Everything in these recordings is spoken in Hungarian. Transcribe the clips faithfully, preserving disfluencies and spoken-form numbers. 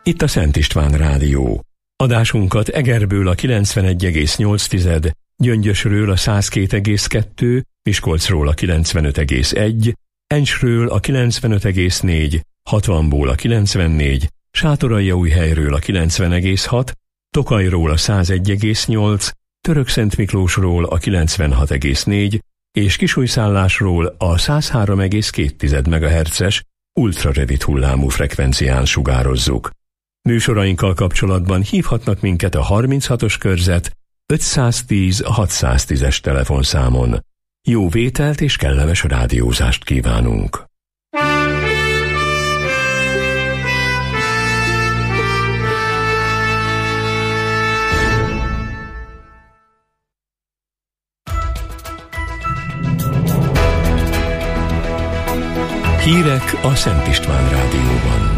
Itt a Szent István Rádió. Adásunkat Egerből a kilencvenegy egész nyolc, Gyöngyösről a száz két egész kettő, Miskolcról a kilencvenöt egész egy, Encsről a kilencvenöt egész négy, hatvanból a kilencvennégy, Sátoraljaújhelyről a kilencven egész hat, Tokajról a száz egy egész nyolc, Törökszentmiklósról a kilencvenhat egész négy és Kisújszállásról a száz három egész két megahertzes ultrarövid hullámú frekvencián sugározzuk. Műsorainkkal kapcsolatban hívhatnak minket a harminchatos körzet ötszáztíz hatszáztízes telefonszámon. Jó vételt és kellemes rádiózást kívánunk! Hírek a Szent István Rádióban.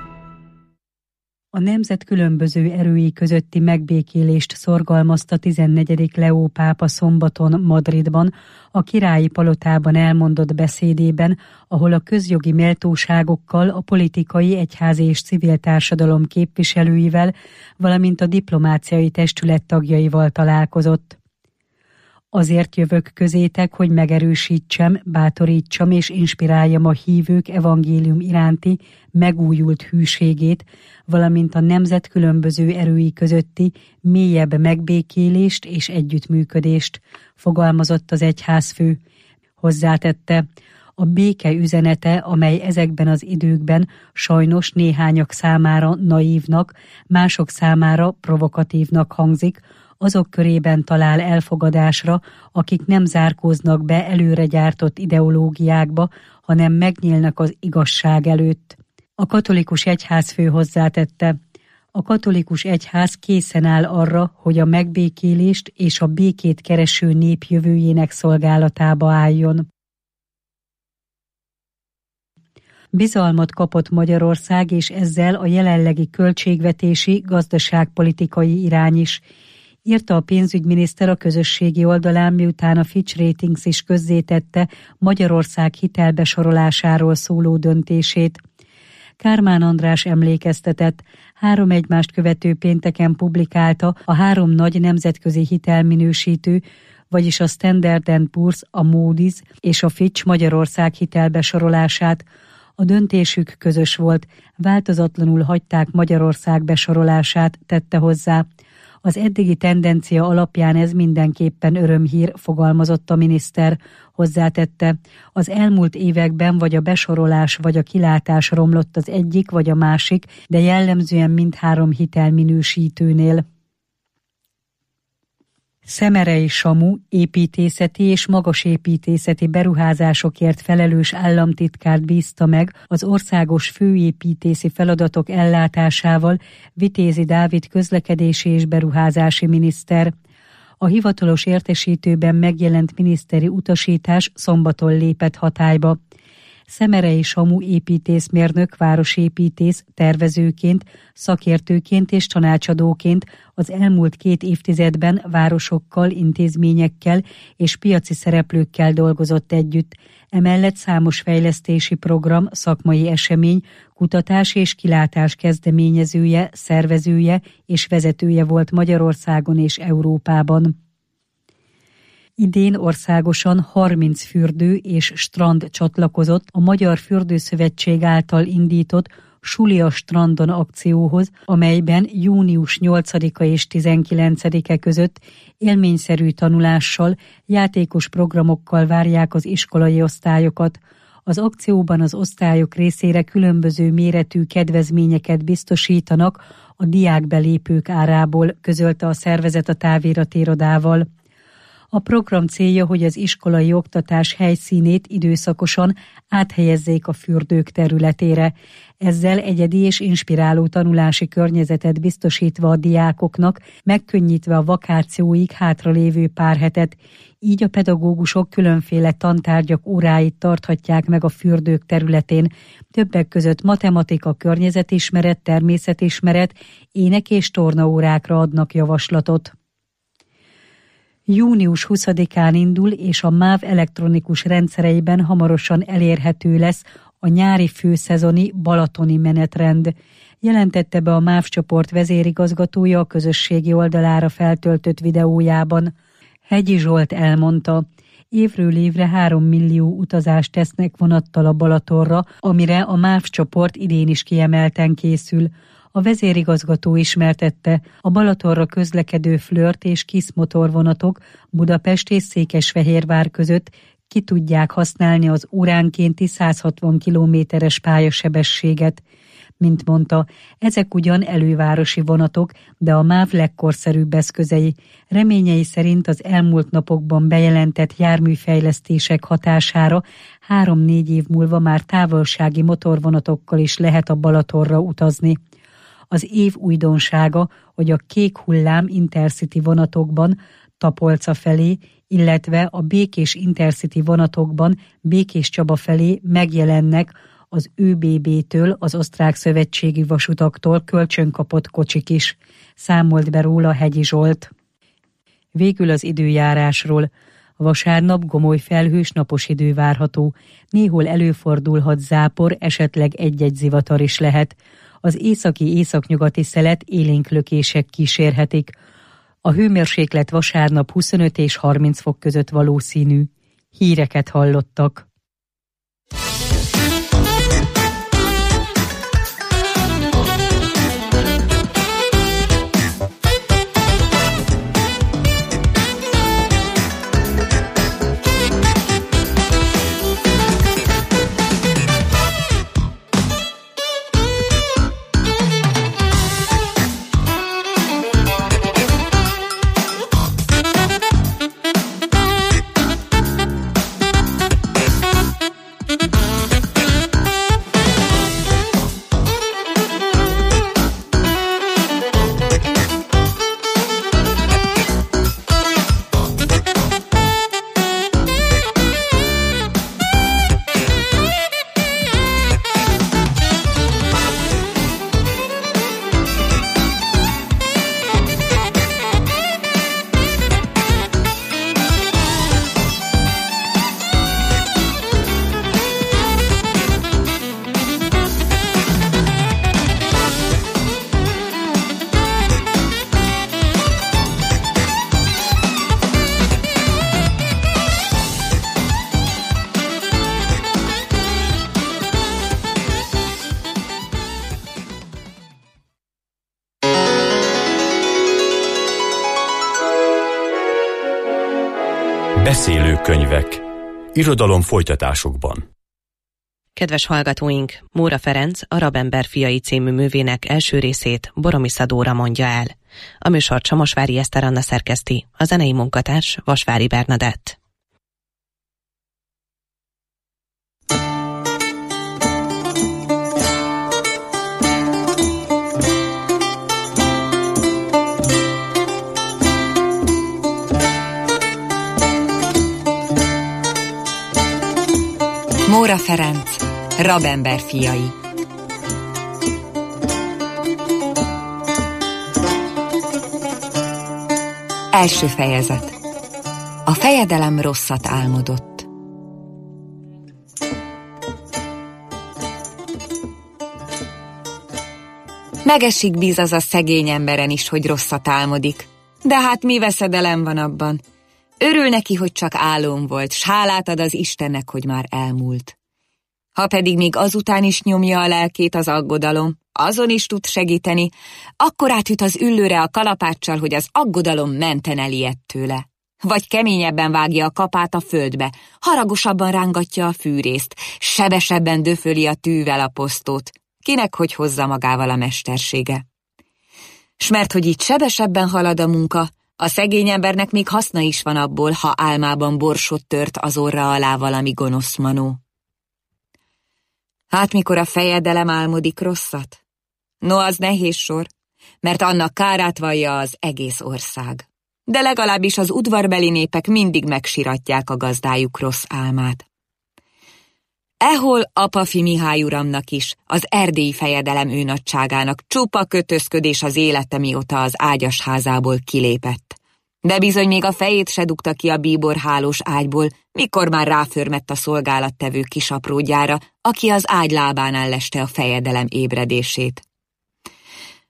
A nemzet különböző erői közötti megbékélést szorgalmazta tizennegyedik Leó pápa szombaton Madridban, a királyi palotában elmondott beszédében, ahol a közjogi méltóságokkal, a politikai, egyházi és civil társadalom képviselőivel, valamint a diplomáciai testület tagjaival találkozott. Azért jövök közétek, hogy megerősítsem, bátorítsam és inspiráljam a hívők evangélium iránti megújult hűségét, valamint a nemzet különböző erői közötti mélyebb megbékélést és együttműködést, fogalmazott az egyházfő. Hozzátette, a béke üzenete, amely ezekben az időkben sajnos néhányak számára naívnak, mások számára provokatívnak hangzik, azok körében talál elfogadásra, akik nem zárkóznak be előre gyártott ideológiákba, hanem megnyílnak az igazság előtt. A katolikus egyházfő hozzátette, a katolikus egyház készen áll arra, hogy a megbékélést és a békét kereső nép jövőjének szolgálatába álljon. Bizalmat kapott Magyarország, és ezzel a jelenlegi költségvetési, gazdaságpolitikai irány is, írta a pénzügyminiszter a közösségi oldalán, miután a Fitch Ratings is közzétette Magyarország hitelbesorolásáról szóló döntését. Kármán András emlékeztetett, három egymást követő pénteken publikálta a három nagy nemzetközi hitelminősítő, vagyis a Standard and Poor's, a Moody's és a Fitch Magyarország hitelbesorolását. A döntésük közös volt, változatlanul hagyták Magyarország besorolását, tette hozzá. Az eddigi tendencia alapján ez mindenképpen örömhír, fogalmazott a miniszter. Hozzátette, az elmúlt években vagy a besorolás vagy a kilátás romlott az egyik vagy a másik, de jellemzően mindhárom hitelminősítőnél. Szemerei Samu építészeti és magasépítészeti beruházásokért felelős államtitkárt bízta meg az országos főépítési feladatok ellátásával Vitézi Dávid közlekedési és beruházási miniszter. A hivatalos értesítőben megjelent miniszteri utasítás szombaton lépett hatályba. Szemerei Samu építészmérnök, városépítész, tervezőként, szakértőként és tanácsadóként az elmúlt két évtizedben városokkal, intézményekkel és piaci szereplőkkel dolgozott együtt. Emellett számos fejlesztési program, szakmai esemény, kutatás és kilátás kezdeményezője, szervezője és vezetője volt Magyarországon és Európában. Idén országosan harminc fürdő és strand csatlakozott a Magyar Fürdőszövetség által indított Suli a strandon akcióhoz, amelyben június nyolcadika és tizenkilencedike között élményszerű tanulással, játékos programokkal várják az iskolai osztályokat. Az akcióban az osztályok részére különböző méretű kedvezményeket biztosítanak a diákbelépők árából, közölte a szervezet a táviratirodával. A program célja, hogy az iskolai oktatás helyszínét időszakosan áthelyezzék a fürdők területére, ezzel egyedi és inspiráló tanulási környezetet biztosítva a diákoknak, megkönnyítve a vakációig hátralévő pár hetet, így a pedagógusok különféle tantárgyak óráit tarthatják meg a fürdők területén, többek között matematika, környezetismeret, természetismeret, ének és tornaórákra adnak javaslatot. június huszadikán indul, és a MÁV elektronikus rendszereiben hamarosan elérhető lesz a nyári főszezoni balatoni menetrend. jelentette be a MÁV csoport vezérigazgatója a közösségi oldalára feltöltött videójában. Hegyi Zsolt elmondta, évről évre három millió utazást tesznek vonattal a Balatonra, amire a MÁV csoport idén is kiemelten készül. A vezérigazgató ismertette, a Balatonra közlekedő Flirt és Kiss motorvonatok Budapest és Székesfehérvár között ki tudják használni az óránkénti száz hatvan kilométeres pályasebességet. Mint mondta, ezek ugyan elővárosi vonatok, de a MÁV legkorszerűbb eszközei. Reményei szerint az elmúlt napokban bejelentett járműfejlesztések hatására három-négy év múlva már távolsági motorvonatokkal is lehet a Balatonra utazni. Az év újdonsága, hogy a Kék Hullám Intercity vonatokban Tapolca felé, illetve a Békés Intercity vonatokban Békéscsaba felé megjelennek az Ö B B-től, az Osztrák Szövetségi Vasutaktól kölcsönkapott kocsik is, számolt be róla Hegyi Zsolt. Végül az időjárásról. Vasárnap gomoly felhős napos idő várható, néhol előfordulhat zápor, esetleg egy-egy zivatar is lehet. Az északi-északnyugati szelet élénk lökések kísérhetik. A hőmérséklet vasárnap huszonöt és harminc fok között valószínű. Híreket hallottak. Beszélőkönyvek. Irodalom folytatásokban. Kedves hallgatóink, Móra Ferenc a Rabember fiai című művének első részét Boromissza Dóra mondja el. A műsort Samosvári Eszter Anna szerkeszti, a zenei munkatárs Vasvári Bernadett. Móra Ferenc, Rabember fiai. Első fejezet. A fejedelem rosszat álmodott. Megesik bíz az a szegény emberen is, hogy rosszat álmodik. De hát mi veszedelem van abban? Örül neki, hogy csak álom volt, s hálát ad az Istennek, hogy már elmúlt. Ha pedig még azután is nyomja a lelkét az aggodalom, azon is tud segíteni, akkor átüt az üllőre a kalapáccsal, hogy az aggodalom menten elijed tőle. Vagy keményebben vágja a kapát a földbe, haragosabban rángatja a fűrészt, sebesebben döföli a tűvel a posztót, kinek hogy hozza magával a mestersége. S mert hogy így sebesebben halad a munka, a szegény embernek még haszna is van abból, ha álmában borsot tört az orra alá valami gonosz manó. Hát mikor a fejedelem álmodik rosszat? No, az nehéz sor, mert annak kárát vallja az egész ország. De legalábbis az udvarbeli népek mindig megsiratják a gazdájuk rossz álmát. Ehol Apafi Mihály uramnak is, az erdélyi fejedelem őnagyságának csupa kötözködés az élete, mióta az ágyasházából kilépett. De bizony még a fejét se dugta ki a bíborhálós ágyból, mikor már ráförmett a szolgálattevő kisapródjára, aki az ágy lábánál leste a fejedelem ébredését.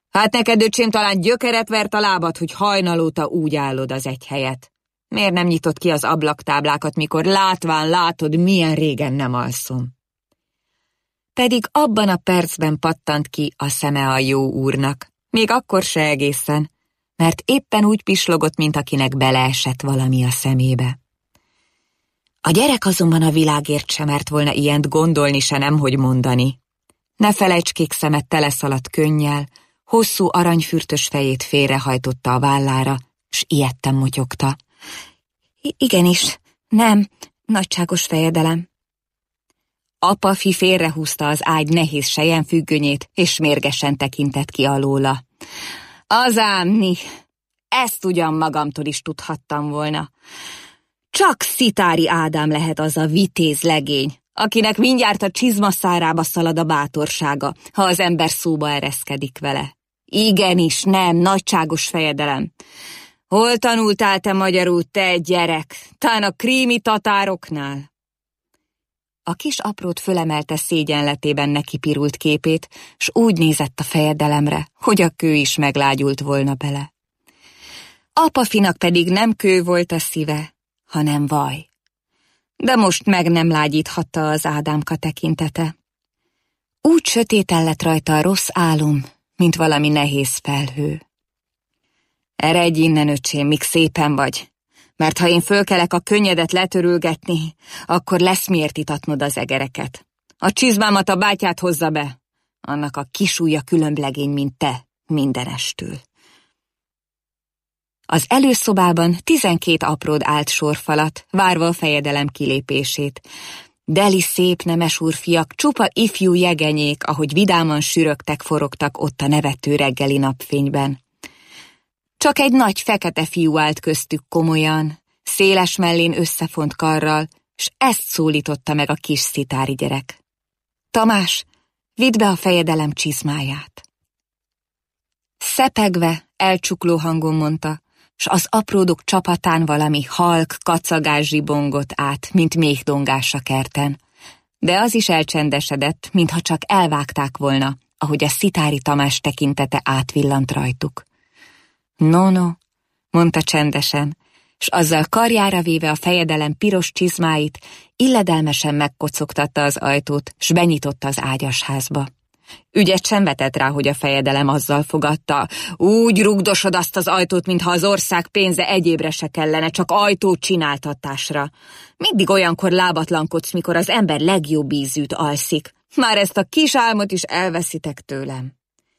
Hát neked, öcsém, talán gyökeret vert a lábad, hogy hajnalóta úgy állod az egy helyet. Miért nem nyitott ki az ablaktáblákat, mikor látván látod, milyen régen nem alszom? Pedig abban a percben pattant ki a szeme a jó úrnak, még akkor se egészen, mert éppen úgy pislogott, mint akinek beleesett valami a szemébe. A gyerek azonban a világért sem mert volna ilyent gondolni, se nem, hogy mondani. Ne felejts, kék szemet teleszaladt könnyel, hosszú aranyfürtös fejét félrehajtotta a vállára, s ijedten motyogta. I- igenis, nem, nagyságos fejedelem. Apa-fi félrehúzta az ágy nehéz selyemfüggönyét, és mérgesen tekintett ki alóla. Az ámni, ezt ugyan magamtól is tudhattam volna. Csak Szitári Ádám lehet az a vitéz legény, akinek mindjárt a csizmaszárába szalad a bátorsága, ha az ember szóba ereszkedik vele. Igenis, nem, nagyságos fejedelem. Hol tanultál te magyarul, te gyerek? Tán a krími tatároknál? A kis aprót fölemelte szégyenletében neki pirult képét, s úgy nézett a fejedelemre, hogy a kő is meglágyult volna bele. Apafinak pedig nem kő volt a szíve, hanem vaj. De most meg nem lágyíthatta az Ádámka tekintete. Úgy sötéten lett rajta a rossz álom, mint valami nehéz felhő. Eredj innen, öcsém, míg szépen vagy, mert ha én fölkelek a könnyedet letörülgetni, akkor lesz miért itatnod az egereket. A csizmámat a bátyát hozza be, annak a kisúlya különblegény, mint te, mindenestül. Az előszobában tizenkét apród állt sorfalat, várva a fejedelem kilépését. Deli szép nemes úrfiak, csupa ifjú jegenyék, ahogy vidáman sürögtek, forogtak ott a nevető reggeli napfényben. Csak egy nagy fekete fiú állt köztük komolyan, széles mellén összefont karral, s ezt szólította meg a kis szitári gyerek. Tamás, vidd be a fejedelem csizmáját. Szepegve, elcsukló hangon mondta, s az apródok csapatán valami halk kacagás zsibongott át, mint méhdongás a kerten. De az is elcsendesedett, mintha csak elvágták volna, ahogy a Szitári Tamás tekintete átvillant rajtuk. No, no, mondta csendesen, s azzal karjára véve a fejedelem piros csizmáit, illedelmesen megkocogtatta az ajtót, s benyitotta az ágyasházba. Ügyet sem vetett rá, hogy a fejedelem azzal fogadta. Úgy rugdosod azt az ajtót, mintha az ország pénze egyébre se kellene, csak ajtót csináltatásra. Mindig olyankor lábatlankodsz, mikor az ember legjobb ízűt alszik. Már ezt a kis álmot is elveszitek tőlem.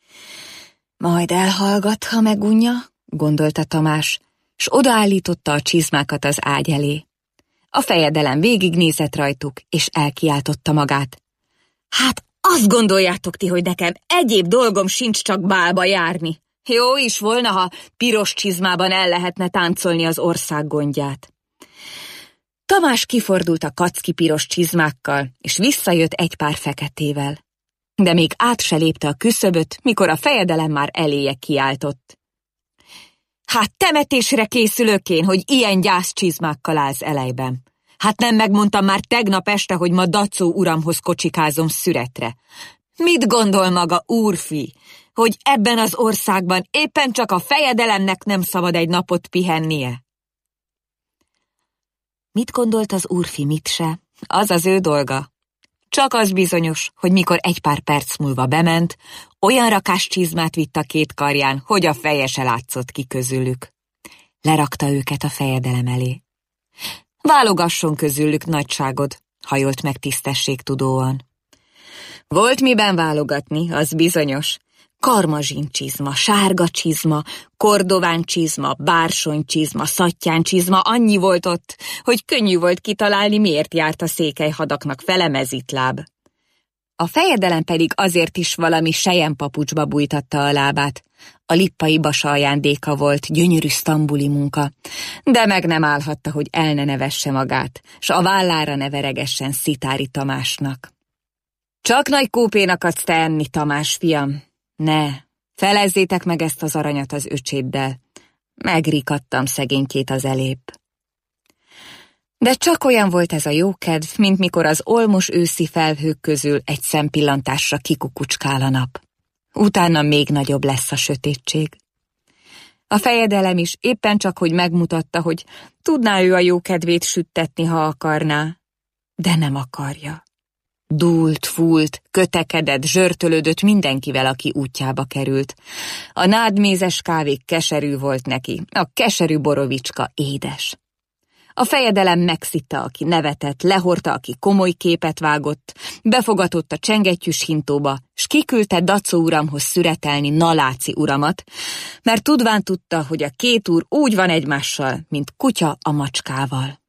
Majd elhallgat, ha megunja, gondolta Tamás, s odaállította a csizmákat az ágy elé. A fejedelem végignézett rajtuk, és elkiáltotta magát. Hát azt gondoljátok ti, hogy nekem egyéb dolgom sincs, csak bálba járni. Jó is volna, ha piros csizmában el lehetne táncolni az ország gondját. Tamás kifordult a kacki piros csizmákkal, és visszajött egy pár feketével. De még át se lépte a küszöböt, mikor a fejedelem már eléje kiáltott. Hát temetésre készülök én, hogy ilyen gyászcsizmákkal állsz elejben. Hát nem megmondtam már tegnap este, hogy ma Dacó uramhoz kocsikázom szüretre. Mit gondol maga, úrfi, hogy ebben az országban éppen csak a fejedelemnek nem szabad egy napot pihennie? Mit gondolt az úrfi, mit se? Az az ő dolga. Csak az bizonyos, hogy mikor egy pár perc múlva bement, olyan rakás csizmát vitt a két karján, hogy a feje se látszott ki közülük. Lerakta őket a fejedelem elé. Válogasson közülük, nagyságod, hajolt meg tisztességtudóan. Volt miben válogatni, az bizonyos. Karmazsin csizma, sárga csizma, kordován csizma, bársony csizma, szattyán csizma, annyi volt ott, hogy könnyű volt kitalálni, miért járt a székelyhadaknak fele mezitláb. A fejedelem pedig azért is valami selyempapucsba bújtatta a lábát. A lippai basa ajándéka volt, gyönyörű sztambuli munka, de meg nem állhatta, hogy el ne nevesse magát, s a vállára ne veregessen Szitári Tamásnak. Csak nagy kópénak adsz te enni, Tamás, fiam. Ne, felezzétek meg ezt az aranyat az öcséddel. Megrikadtam szegénykét az elébb. De csak olyan volt ez a jókedv, mint mikor az olmos őszi felhők közül egy szempillantásra kikukucskál a nap. Utána még nagyobb lesz a sötétség. A fejedelem is éppen csak, hogy megmutatta, hogy tudná ő a jó kedvét süttetni, ha akarná, de nem akarja. Dúlt, fúlt, kötekedett, zsörtölődött mindenkivel, aki útjába került. A nádmézes kávé keserű volt neki, a keserű borovicska édes. A fejedelem megszitta, aki nevetett, lehorta, aki komoly képet vágott, befogatott a csengettyűs hintóba, s kiküldte Dacó uramhoz szüretelni Naláci uramat, mert tudván tudta, hogy a két úr úgy van egymással, mint kutya a macskával.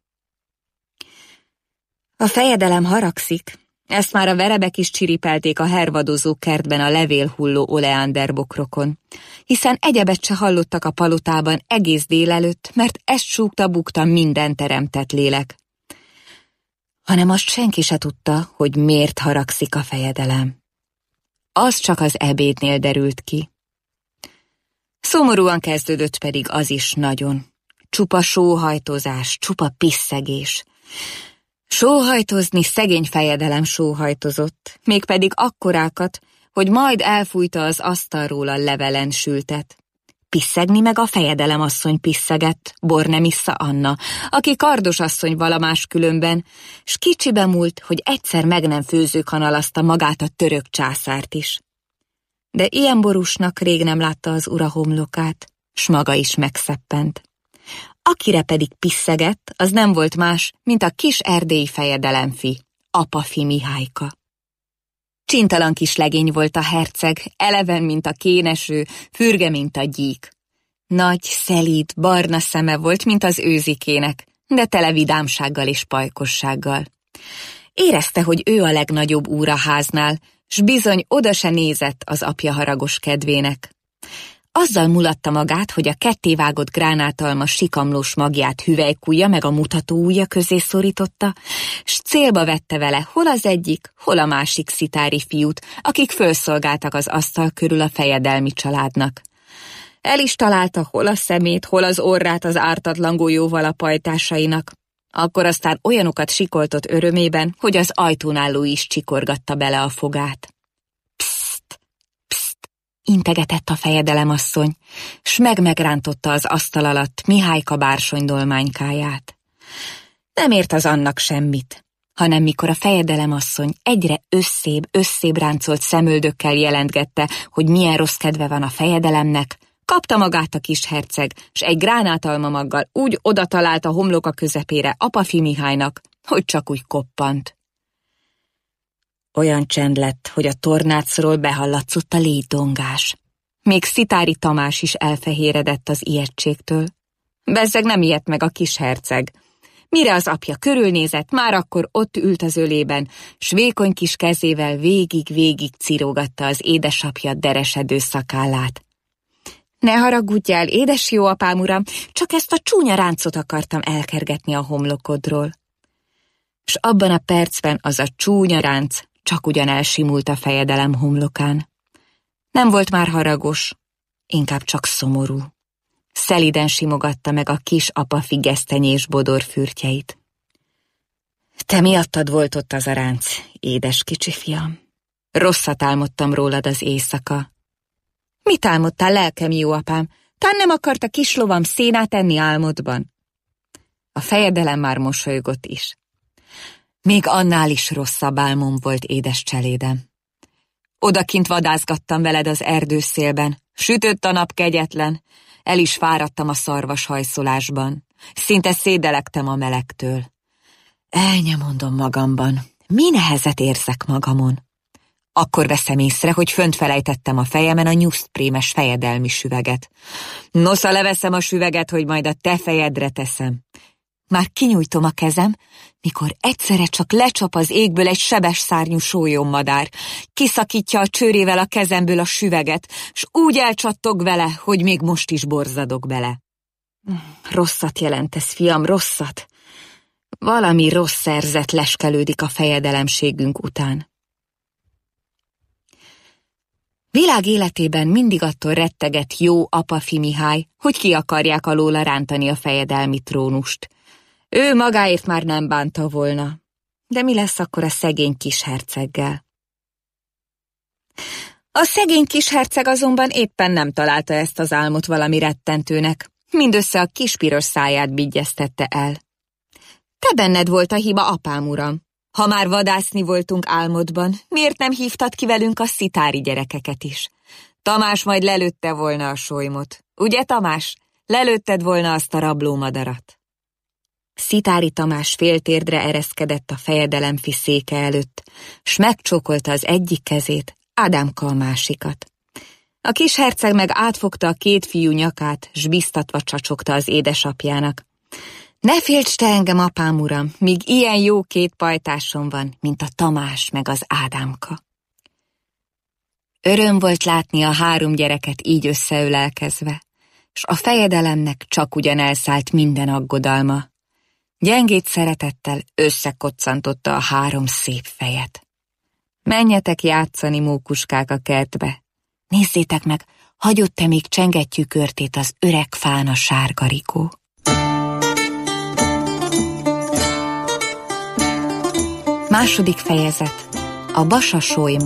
A fejedelem haragszik, ezt már a verebek is csiripelték a hervadozó kertben a levélhulló oleánderbokrokon, hiszen egyebet se hallottak a palotában egész délelőtt, mert ezt súgta-bukta minden teremtett lélek. Hanem azt senki se tudta, hogy miért haragszik a fejedelem. Az csak az ebédnél derült ki. Szomorúan kezdődött pedig az is nagyon. Csupa sóhajtozás, csupa pisszegés. Sóhajtozni szegény fejedelem sóhajtozott, mégpedig akkorákat, hogy majd elfújta az asztalról a levelen sültet. Pisszegni meg a fejedelem asszony pisszegett, Bornemissza Anna, aki kardos asszony valamás különben, s kicsibe múlt, hogy egyszer meg nem főzőkanalazta magát a török császárt is. De ilyen borúsnak rég nem látta az ura homlokát, s maga is megszeppent. Akire pedig pisszegett, az nem volt más, mint a kis erdélyi fejedelemfi, Apafi Mihályka. Csintalan kis legény volt a herceg, eleven, mint a kéneső, fürge, mint a gyík. Nagy, szelíd, barna szeme volt, mint az őzikének, de tele vidámsággal és pajkossággal. Érezte, hogy ő a legnagyobb úr a háznál, s bizony oda se nézett az apja haragos kedvének. Azzal mulatta magát, hogy a kettévágott gránátalma sikamlós magját hüvelykujja meg a mutatóujja közé szorította, s célba vette vele hol az egyik, hol a másik szitári fiút, akik fölszolgáltak az asztal körül a fejedelmi családnak. El is találta hol a szemét, hol az orrát az ártatlan golyóval a pajtásainak. Akkor aztán olyanokat sikoltott örömében, hogy az ajtón álló is csikorgatta bele a fogát. Integetett a fejedelemasszony, s meg-megrántotta az asztal alatt Mihályka bársonydolmánykáját. Nem ért az annak semmit, hanem mikor a fejedelemasszony egyre összébb, összébb ráncolt szemöldökkel jelentgette, hogy milyen rossz kedve van a fejedelemnek, kapta magát a kis herceg, s egy gránátalmamaggal úgy oda talált a homloka közepére Apafi Mihálynak, hogy csak úgy koppant. Olyan csend lett, hogy a tornácról behallatszott a létdongás. Még Szitári Tamás is elfehéredett az ijegységtől. Bezzeg nem ijedt meg a kis herceg. Mire az apja körülnézett, már akkor ott ült az ölében, s vékony kis kezével végig-végig cirógatta az édesapja deresedő szakállát. Ne haragudjál, édes jó apám uram, csak ezt a csúnya ráncot akartam elkergetni a homlokodról. S abban a percben az a csúnya ránc csak ugyan elsimult a fejedelem homlokán. Nem volt már haragos, inkább csak szomorú. Szeliden simogatta meg a kis Apafi gesztenyés bodor fürtjeit. Te miattad volt ott az a ránc, édes kicsi fiam. Rosszat álmodtam rólad az éjszaka. Mit álmodtál, lelkem jó apám? Tán nem akart a kis lovam szénát enni álmodban? A fejedelem már mosolygott is. Még annál is rosszabb álmom volt, édes cselédem. Odakint vadászgattam veled az erdőszélben, sütött a nap kegyetlen, el is fáradtam a szarvas hajszolásban, szinte szédelektem a melegtől. Elnyomondom magamban, mi nehezet érzek magamon. Akkor veszem észre, hogy fönt felejtettem a fejemen a nyusztprémes fejedelmi süveget. Nosza, leveszem a süveget, hogy majd a te fejedre teszem. Már kinyújtom a kezem, mikor egyszerre csak lecsap az égből egy sebes szárnyú sólyommadár, kiszakítja a csőrével a kezemből a süveget, s úgy elcsattog vele, hogy még most is borzadok bele. Rosszat jelent ez, fiam, rosszat. Valami rossz szerzet leskelődik a fejedelemségünk után. Világ életében mindig attól rettegett jó Apafi Mihály, hogy ki akarják alóla rántani a fejedelmi trónust. Ő magáért már nem bánta volna, de mi lesz akkor a szegény kis herceggel? A szegény kis herceg azonban éppen nem találta ezt az álmot valami rettentőnek, mindössze a kis piros száját bigyeztette el. Te benned volt a hiba, apám uram. Ha már vadászni voltunk álmodban, miért nem hívtad ki velünk a szitári gyerekeket is? Tamás majd lelőtte volna a solymot. Ugye, Tamás? Lelőtted volna azt a rablómadarat. Szitári Tamás féltérdre ereszkedett a fejedelemfi széke előtt, s megcsókolta az egyik kezét, Ádámka a másikat. A kis herceg meg átfogta a két fiú nyakát, s biztatva csacsogta az édesapjának. Ne félts te engem, apám uram, míg ilyen jó két pajtásom van, mint a Tamás meg az Ádámka. Öröm volt látni a három gyereket így összeölelkezve, s a fejedelemnek csak ugyan elszállt minden aggodalma. Gyengét szeretettel összekoccantotta a három szép fejet. Menjetek játszani, mókuskák, a kertbe. Nézzétek meg, hagyott te még csengettyűkörtét az öreg fán a sárgarikó. Második fejezet. A basa solyma.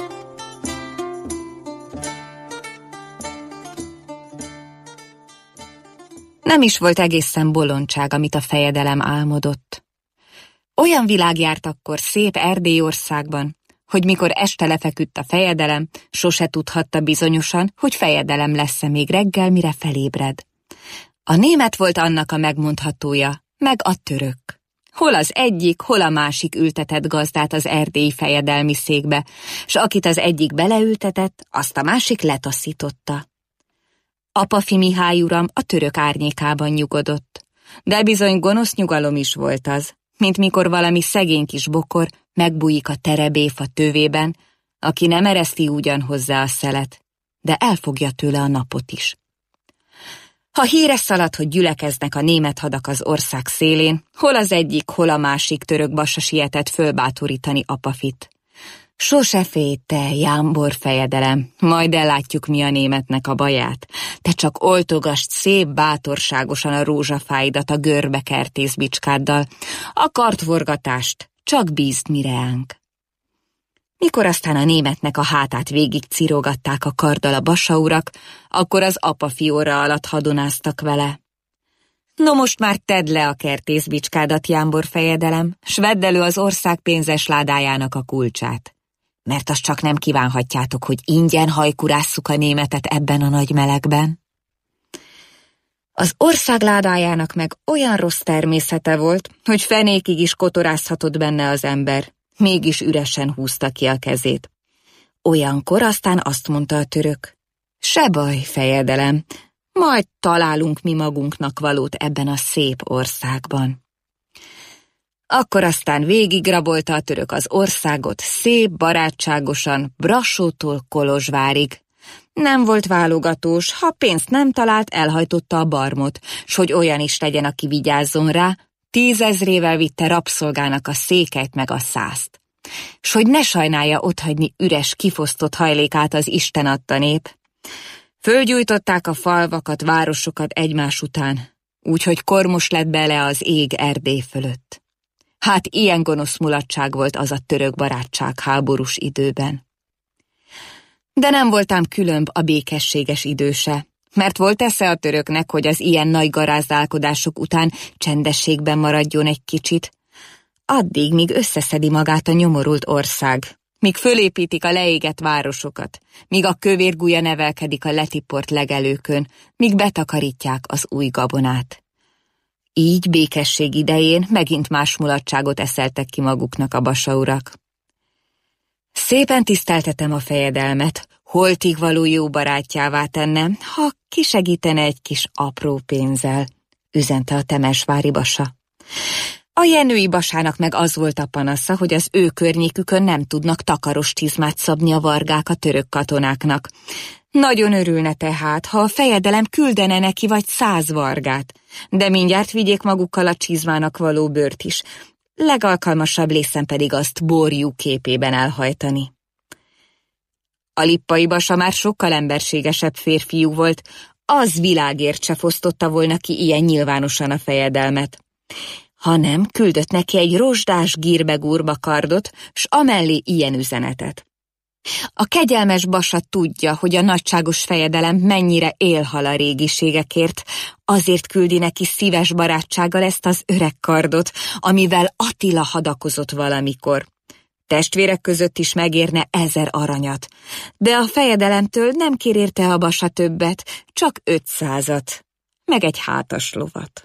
Nem is volt egészen bolondság, amit a fejedelem álmodott. Olyan világ járt akkor szép Erdélyországban, hogy mikor este lefeküdt a fejedelem, sose tudhatta bizonyosan, hogy fejedelem lesz-e még reggel, mire felébred. A német volt annak a megmondhatója, meg a török. Hol az egyik, hol a másik ültetett gazdát az erdélyi fejedelmi székbe, s akit az egyik beleültetett, azt a másik letaszította. Apafi Mihály uram a török árnyékában nyugodott, de bizony gonosz nyugalom is volt az, mint mikor valami szegény kis bokor megbújik a terebéfa tövében, aki nem ereszti ugyan hozzá a szelet, de elfogja tőle a napot is. Ha híre szalad, hogy gyülekeznek a német hadak az ország szélén, hol az egyik, hol a másik török bassa sietett fölbátorítani Apafit. Sose félj te, jámbor fejedelem, majd ellátjuk mi a németnek a baját. Te csak oltogasd szép bátorságosan a rózsafáidat a görbe kertészbicskáddal, a kartforgatást csak bízd mi reánk. Mikor aztán a németnek a hátát végig cirogatták a karddal a basaurak, akkor az Apafi orra alatt hadonáztak vele. No most már tedd le a kertészbicskádat, jámbor fejedelem, s vedd elő az ország pénzes ládájának a kulcsát. Mert azt csak nem kívánhatjátok, hogy ingyen hajkurásszuk a németet ebben a nagy melegben. Az ország ládájának meg olyan rossz természete volt, hogy fenékig is kotorázhatott benne az ember, mégis üresen húzta ki a kezét. Olyankor aztán azt mondta a török, se baj, fejedelem, majd találunk mi magunknak valót ebben a szép országban. Akkor aztán végigrabolta a török az országot szép, barátságosan, Brassótól Kolozsvárig. Nem volt válogatós, ha pénzt nem talált, elhajtotta a barmot, s hogy olyan is legyen, aki vigyázzon rá, tízezrével vitte rabszolgának a székelyt meg a százt. S hogy ne sajnálja otthagyni üres, kifosztott hajlékát az Isten adta nép. Fölgyújtották a falvakat, városokat egymás után, úgyhogy kormos lett bele az ég Erdély fölött. Hát ilyen gonosz mulatság volt az a török barátság háborús időben. De nem voltam különb a békességes időse, mert volt esze a töröknek, hogy az ilyen nagy garázdálkodások után csendességben maradjon egy kicsit, addig, míg összeszedi magát a nyomorult ország, míg fölépítik a leégett városokat, míg a kövérgulya nevelkedik a letiport legelőkön, míg betakarítják az új gabonát. Így békesség idején megint más mulatságot eszeltek ki maguknak a basaurak. Szépen tiszteltetem a fejedelmet, holtig való jó barátjává tennem, ha kisegítene egy kis apró pénzzel, üzente a temesvári basa. A jenői basának meg az volt a panasza, hogy az ő környékükön nem tudnak takaros csizmát szabni a vargák a török katonáknak. Nagyon örülne tehát, ha a fejedelem küldene neki vagy száz vargát, de mindjárt vigyék magukkal a csizmának való bőrt is, legalkalmasabb lészen pedig azt borjú képében elhajtani. A lippai basa már sokkal emberségesebb férfiú volt, az világért se fosztotta volna ki ilyen nyilvánosan a fejedelmet, hanem küldött neki egy rozsdás gírbegúrba kardot, s amellé ilyen üzenetet. A kegyelmes basa tudja, hogy a nagyságos fejedelem mennyire élhal a régiségekért, azért küldi neki szíves barátsággal ezt az öreg kardot, amivel Attila hadakozott valamikor. Testvérek között is megérne ezer aranyat, de a fejedelemtől nem kér érte a basa többet, csak ötszázat, meg egy hátas lovat.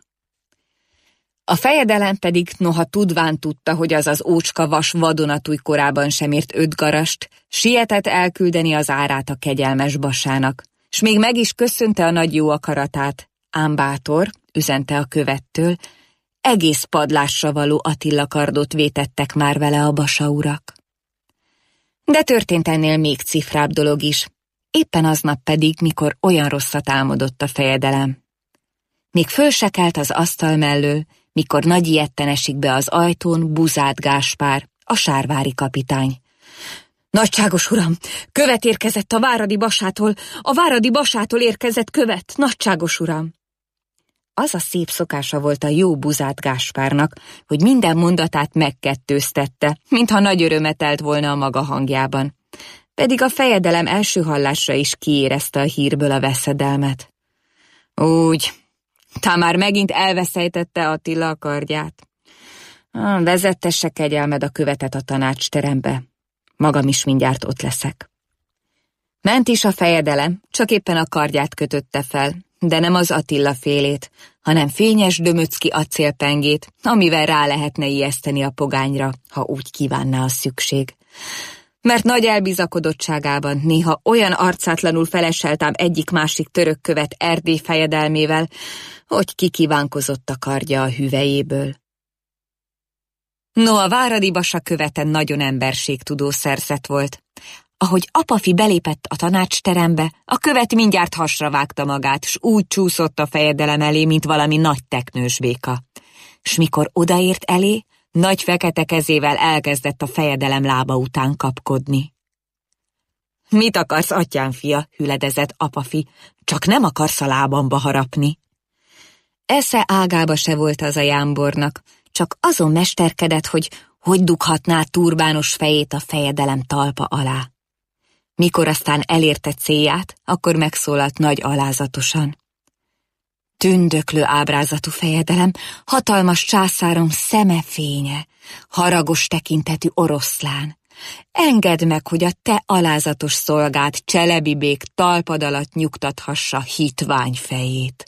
A fejedelem pedig, noha tudván tudta, hogy az az ócska vas vadonatúj korában sem ért öt garast, sietett elküldeni az árát a kegyelmes basának, s még meg is köszönte a nagy jó akaratát, ám bátor, üzente a követtől, egész padlásra való Attila kardot vétettek már vele a basa urak. De történt ennél még cifrább dolog is, éppen aznap pedig, mikor olyan rosszat álmodott a fejedelem. Még fölsekelt az asztal mellől, mikor nagy ijedten esik be az ajtón Buzát Gáspár, a sárvári kapitány. Nagyságos uram, követ érkezett a váradi basától, a váradi basától érkezett követ, nagyságos uram. Az a szép szokása volt a jó Buzát Gáspárnak, hogy minden mondatát megkettőztette, mintha nagy örömet telt volna a maga hangjában. Pedig a fejedelem első hallásra is kiérezte a hírből a veszedelmet. Úgy, tá már megint elveszejtette Attila a kardját. Ah, vezettesse kegyelmed a követet a tanácsterembe. Magam is mindjárt ott leszek. Ment is a fejedelem, csak éppen a kardját kötötte fel, de nem az Attila félét, hanem fényes dömöcki acélpengét, amivel rá lehetne ijeszteni a pogányra, ha úgy kívánná a szükség. Mert nagy elbizakodottságában néha olyan arcátlanul feleseltám egyik-másik török követ Erdély fejedelmével, hogy kikívánkozott a kardja a hüvelyéből. No, a váradi basa követen nagyon emberségtudó szerzet volt. Ahogy Apafi belépett a tanácsterembe, a követ mindjárt hasra vágta magát, s úgy csúszott a fejedelem elé, mint valami nagy teknős béka. S mikor odaért elé, nagy fekete kezével elkezdett a fejedelem lába után kapkodni. Mit akarsz, atyám fia? Hüledezett Apafi, csak nem akarsz a lábamba harapni. Esze ágába se volt az a jámbornak, csak azon mesterkedett, hogy hogy dughatná turbános fejét a fejedelem talpa alá. Mikor aztán elérte célját, akkor megszólalt nagy alázatosan. Tündöklő ábrázatú fejedelem, hatalmas császárom szeme fénye, haragos tekintetű oroszlán. Engedd meg, hogy a te alázatos szolgád Cselebibék talpad alatt nyugtathassa hitvány fejét.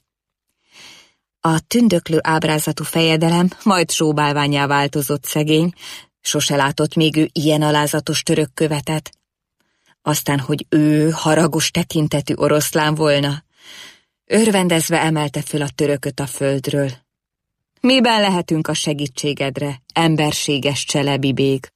A tündöklő ábrázatú fejedelem majd sóbálvánnyá változott szegény, sose látott még ő ilyen alázatos török követet. Aztán, hogy ő haragos tekintetű oroszlán volna, örvendezve emelte föl a törököt a földről. Miben lehetünk a segítségedre, emberséges Cselebibék?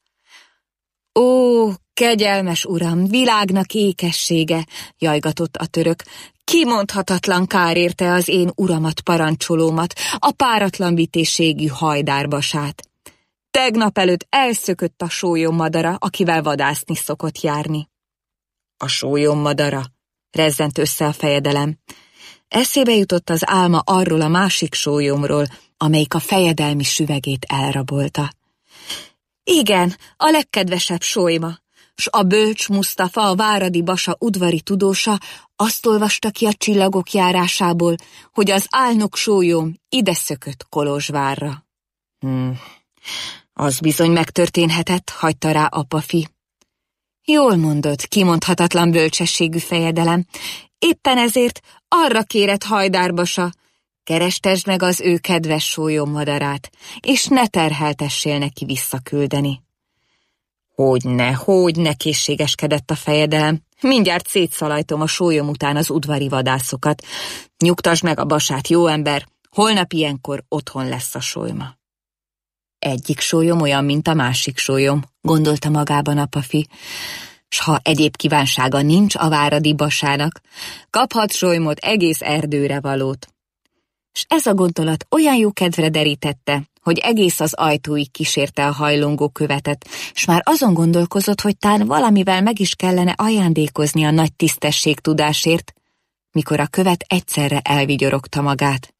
Ó, kegyelmes uram, világnak ékessége, jajgatott a török, kimondhatatlan kár érte az én uramat parancsolómat, a páratlan vitézségű hajdárbasát. Tegnap előtt elszökött a sólyommadara, akivel vadászni szokott járni. A sólyommadara, rezzent össze a fejedelem. Eszébe jutott az álma arról a másik sólyomról, amelyik a fejedelmi süvegét elrabolta. Igen, a legkedvesebb sólyma, s a bölcs Musztafa, a váradi basa udvari tudósa azt olvasta ki a csillagok járásából, hogy az álnok sólyom ide szökött Kolozsvárra. Hmm, az bizony megtörténhetett, hagyta rá Apafi. Jól mondod, kimondhatatlan bölcsességű fejedelem, éppen ezért arra kéred hajdárbasa, kerestesd meg az ő kedves sólyommadarát, és ne terheltessél neki visszaküldeni. Hogyne, hogyne, készségeskedett a fejedelem, mindjárt szétszalajtom a sólyom után az udvari vadászokat. Nyugtasd meg a basát, jó ember, holnap ilyenkor otthon lesz a sólyma. Egyik sólyom olyan, mint a másik sólyom, gondolta magában Apafi, s ha egyéb kívánsága nincs a váradi basának, kaphat sólymot egész Erdőre valót. S ez a gondolat olyan jó kedvre derítette, hogy egész az ajtóig kísérte a hajlongó követet, s már azon gondolkozott, hogy tán valamivel meg is kellene ajándékozni a nagy tisztességtudásért, mikor a követ egyszerre elvigyorogta magát.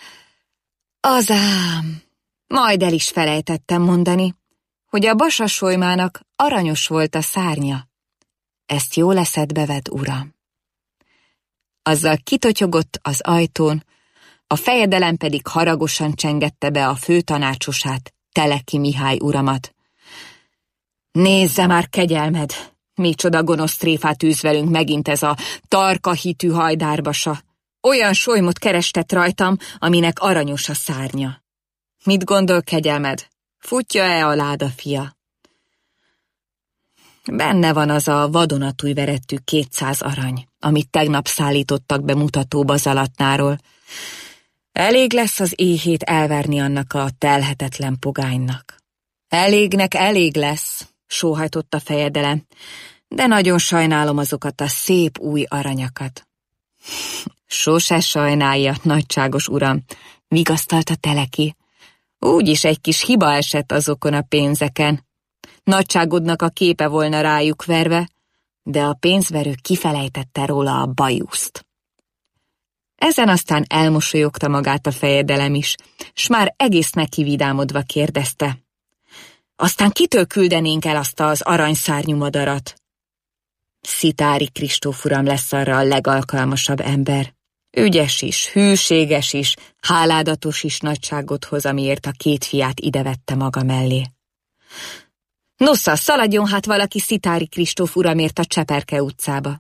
Azám, majd el is felejtettem mondani, hogy a basa sólymának aranyos volt a szárnya. ezt jól eszedbe vedd, uram. Azzal kitotyogott az ajtón, a fejedelem pedig haragosan csengette be a főtanácsosát, Teleki Mihály uramat. Nézze már, kegyelmed, micsoda gonosz tréfát űz velünk megint ez a tarka hitű hajdárbasa. Olyan solymot kerestet rajtam, aminek aranyos a szárnya. Mit gondol, kegyelmed? Futja-e a láda fia? Benne van az a vadonatúj verettű kétszáz arany, amit tegnap szállítottak be mutatóba Zalatnáról. Elég lesz az éhét elverni annak a telhetetlen pogánynak. Elégnek elég lesz, sóhajtott a fejedelem, de nagyon sajnálom azokat a szép új aranyakat. Sose sajnálja, nagyságos uram, vigasztalta Teleki. Úgyis egy kis hiba esett azokon a pénzeken. Nagyságodnak a képe volna rájuk verve, de a pénzverő kifelejtette róla a bajuszt. Ezen aztán elmosolyogta magát a fejedelem is, s már egész neki vidámodva kérdezte. Aztán kitől küldenénk el azt az aranyszárnyú madarat? Szitári Kristóf uram lesz arra a legalkalmasabb ember. Ügyes is, hűséges is, háládatos is nagyságodhoz, amiért a két fiát idevette maga mellé. Nosza, szaladjon hát valaki Szitári Kristóf uramért a Cseperke utcába.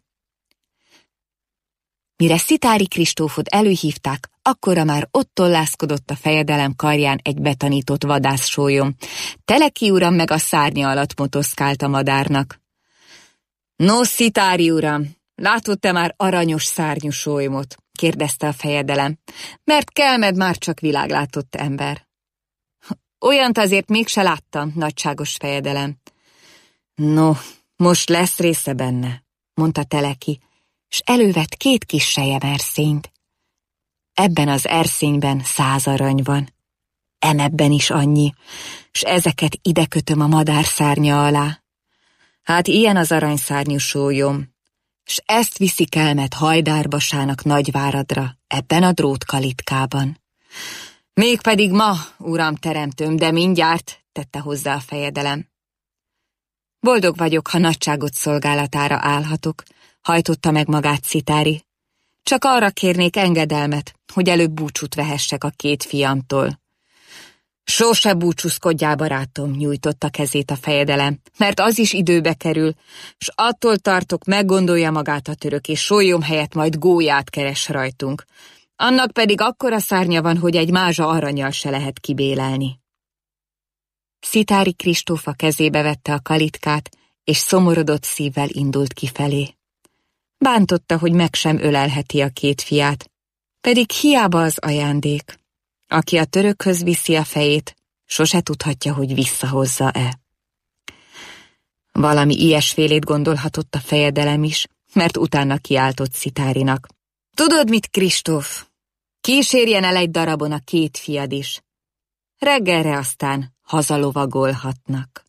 Mire Szitári Kristófot előhívták, akkora már ott tollászkodott a fejedelem karján egy betanított vadászsólyom. Teleki uram meg a szárnya alatt motoszkált a madárnak. No, Szitári uram, látod te már aranyos szárnyú sólymot? Kérdezte a fejedelem, mert kelmed már csak világlátott ember. Olyant azért mégse láttam, nagyságos fejedelem. No, most lesz része benne, mondta Teleki, s elővett két kis sejemerszényt. Ebben az erszényben száz arany van, emebben is annyi, s ezeket ide kötöm a madár szárnya alá. Hát ilyen az aranyszárnyú sólyom, s ezt viszi kelmet Hajdárbasának Nagyváradra, ebben a drótkalitkában. Mégpedig ma, uram teremtőm, de mindjárt, tette hozzá a fejedelem. Boldog vagyok, ha nagyságot szolgálatára állhatok, hajtotta meg magát Szitári. Csak arra kérnék engedelmet, hogy előbb búcsút vehessek a két fiamtól. Sose búcsúzkodjál, barátom, nyújtotta kezét a fejedelem, mert az is időbe kerül, s attól tartok, meggondolja magát a török, és sólyom helyett majd gólyát keres rajtunk. Annak pedig akkora szárnya van, hogy egy mázsa arannyal se lehet kibélelni. Szitári Kristóf a kezébe vette a kalitkát, és szomorodott szívvel indult kifelé. Bántotta, hogy meg sem ölelheti a két fiát, pedig hiába az ajándék. Aki a törökhöz viszi a fejét, sose tudhatja, hogy visszahozza-e. Valami ilyesfélét gondolhatott a fejedelem is, mert utána kiáltott Szitárinak. Tudod mit, Kristóf? Kísérjen el egy darabon a két fiad is. Reggelre aztán hazalovagolhatnak.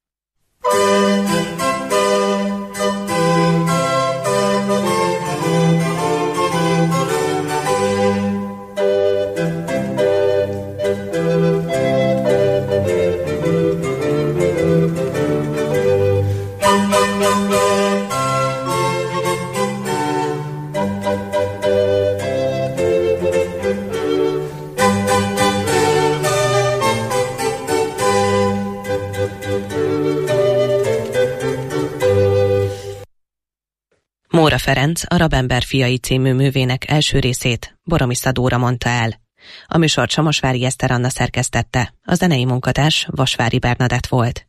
Móra Ferenc, a Rabember fiai című művének első részét Boromisza Dóra mondta el. A műsort Samosvári Eszter Anna szerkesztette, a zenei munkatárs Vasvári Bernadett volt.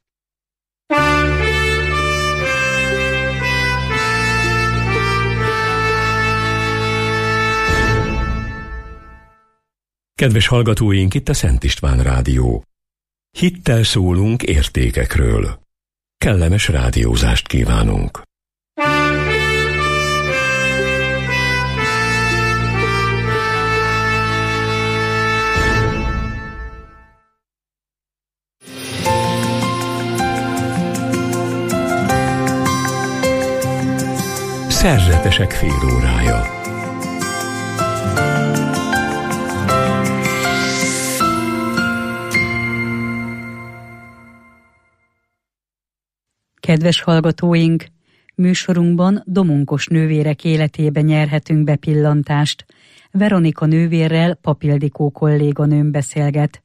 Kedves hallgatóink, itt a Szent István Rádió. Hittel szólunk értékekről. Kellemes rádiózást kívánunk. Szerzetesek félórája. Kedves hallgatóink, Műsorunkban domonkos nővérek életébe nyerhetünk bepillantást. Veronika nővérrel Papildikó kolléganőm beszélget.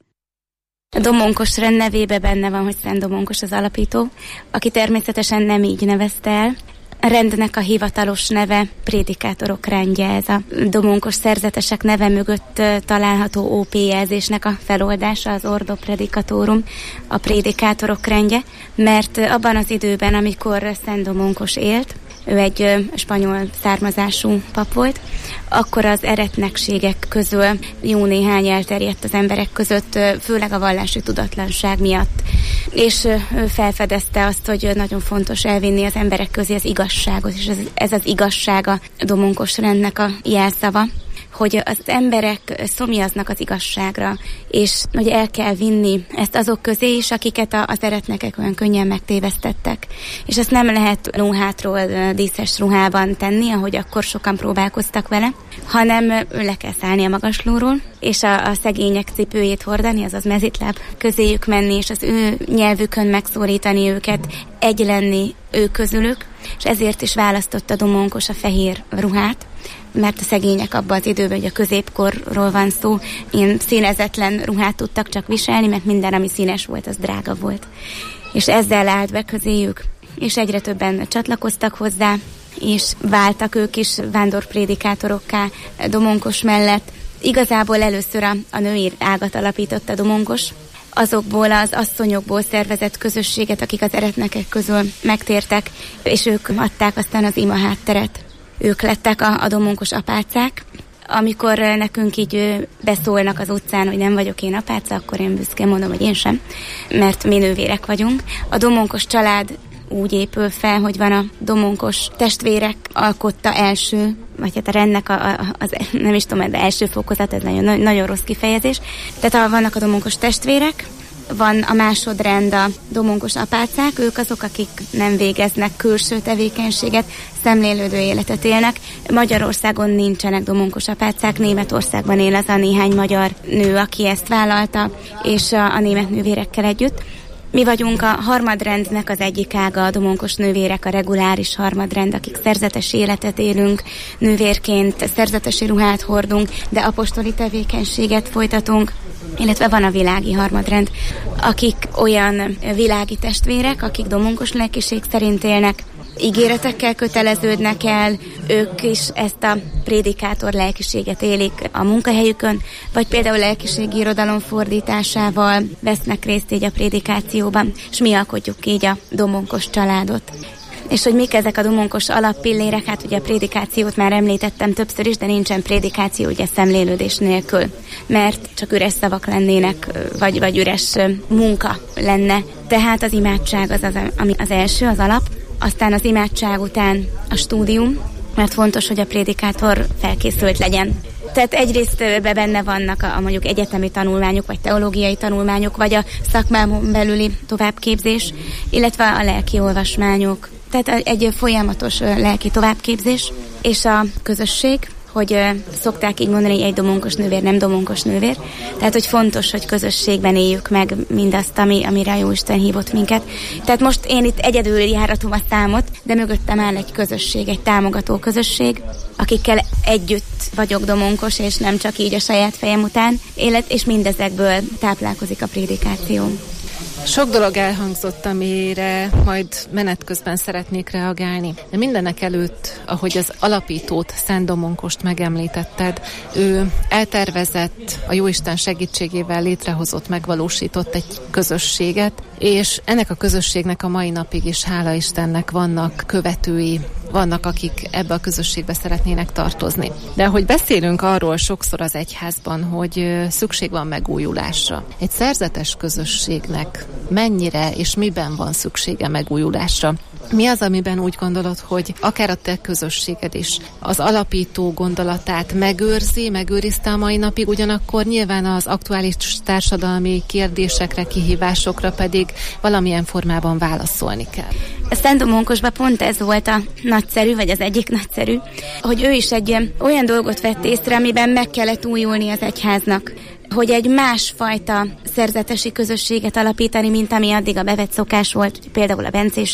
A domonkos rend nevébe benne van, hogy Szent Domonkos az alapító, aki természetesen nem így nevezte el. A rendnek a hivatalos neve Prédikátorok rendje, ez a domonkos szerzetesek neve mögött található ó pé jelzésnek a feloldása, az Ordo Predicatorum, a Prédikátorok rendje, mert abban az időben, amikor Szent Domonkos élt, ő egy spanyol származású pap volt, akkor az eretnekségek közül jó néhány elterjedt az emberek között, főleg a vallási tudatlanság miatt. És ő felfedezte azt, hogy nagyon fontos elvinni az emberek közé az igazságot, és ez, ez az igazság a domonkos rendnek a jelszava, hogy az emberek szomjaznak az igazságra, és hogy el kell vinni ezt azok közé is, akiket az eretnekek olyan könnyen megtévesztettek. És ezt nem lehet lóhátról díszes ruhában tenni, ahogy akkor sokan próbálkoztak vele, hanem le kell szállni a magaslóról, és a, a szegények cipőjét hordani, azaz mezitláb közéjük menni, és az ő nyelvükön megszólítani őket, egy lenni ők közülük, és ezért is választotta domonkos a fehér ruhát, mert a szegények abban az időben, hogy a középkorról van szó, ilyen színezetlen ruhát tudtak csak viselni, mert minden, ami színes volt, az drága volt. És ezzel állt be közéjük, és egyre többen csatlakoztak hozzá, és váltak ők is vándorprédikátorokká domonkos mellett. Igazából először a, a női ágat alapította domonkos, azokból az asszonyokból szervezett közösséget, akik az eretnekek közül megtértek, és ők adták aztán az ima hátteret. Ők lettek a, a domonkos apácák. Amikor nekünk így beszólnak az utcán, hogy nem vagyok én apáca, akkor én büszkén mondom, hogy én sem, mert mi nővérek vagyunk. A domonkos család úgy épül fel, hogy van a domonkos testvérek alkotta első, vagy hát a rendnek a, a, az, nem is tudom, de első fokozat, ez nagyon, nagyon rossz kifejezés. Tehát vannak a domonkos testvérek, van a másodrend a domonkos apácák, ők azok, akik nem végeznek külső tevékenységet, szemlélődő életet élnek. Magyarországon nincsenek domonkos apácák, Németországban él az a néhány magyar nő, aki ezt vállalta, és a, a német nővérekkel együtt. Mi vagyunk a harmadrendnek az egyik ága, a domonkos nővérek, a reguláris harmadrend, akik szerzetes életet élünk, nővérként szerzetesi ruhát hordunk, de apostoli tevékenységet folytatunk, illetve van a világi harmadrend, akik olyan világi testvérek, akik domonkos lelkiség szerint élnek, ígéretekkel köteleződnek el, ők is ezt a prédikátor lelkiséget élik a munkahelyükön, vagy például lelkiségi irodalom fordításával vesznek részt így a prédikációban, és mi alkotjuk így a domonkos családot. És hogy mik ezek a domonkos alappillérek, hát ugye a prédikációt már említettem többször is, de nincsen prédikáció ugye szemlélődés nélkül, mert csak üres szavak lennének, vagy, vagy üres munka lenne. Tehát az imádság az, az, ami az első, az alap, aztán az imádság után a stúdium, mert fontos, hogy a prédikátor felkészült legyen. Tehát egyrészt be benne vannak a, a mondjuk egyetemi tanulmányok, vagy teológiai tanulmányok, vagy a szakmámon belüli továbbképzés, illetve a lelki olvasmányok. Tehát egy folyamatos lelki továbbképzés, és a közösség, hogy szokták így mondani, hogy egy domonkos nővér, nem domonkos nővér. Tehát, hogy fontos, hogy közösségben éljük meg mindazt, ami, amire a Jóisten hívott minket. Tehát most én itt egyedül járatom a számot, de mögöttem áll egy közösség, egy támogató közösség, akikkel együtt vagyok domonkos, és nem csak így a saját fejem után élet, és mindezekből táplálkozik a prédikáció. Sok dolog elhangzott, amire majd menet közben szeretnék reagálni. De mindenek előtt, ahogy az alapítót, Szent Domonkost megemlítetted, ő eltervezett, a Jóisten segítségével létrehozott, megvalósított egy közösséget, és ennek a közösségnek a mai napig is, hála Istennek, vannak követői, vannak, akik ebbe a közösségbe szeretnének tartozni. De ahogy beszélünk arról sokszor az egyházban, hogy szükség van megújulásra. Egy szerzetes közösségnek mennyire és miben van szüksége megújulásra? Mi az, amiben úgy gondolod, hogy akár a te közösséged is az alapító gondolatát megőrzi, megőrizte a mai napig, ugyanakkor nyilván az aktuális társadalmi kérdésekre, kihívásokra pedig valamilyen formában válaszolni kell. A Szent Domonkosban pont ez volt a nagyszerű, vagy az egyik nagyszerű, hogy ő is egy olyan dolgot vett észre, amiben meg kellett újulni az egyháznak, hogy egy másfajta szerzetesi közösséget alapítani, mint ami addig a bevett szokás volt, például a bencések,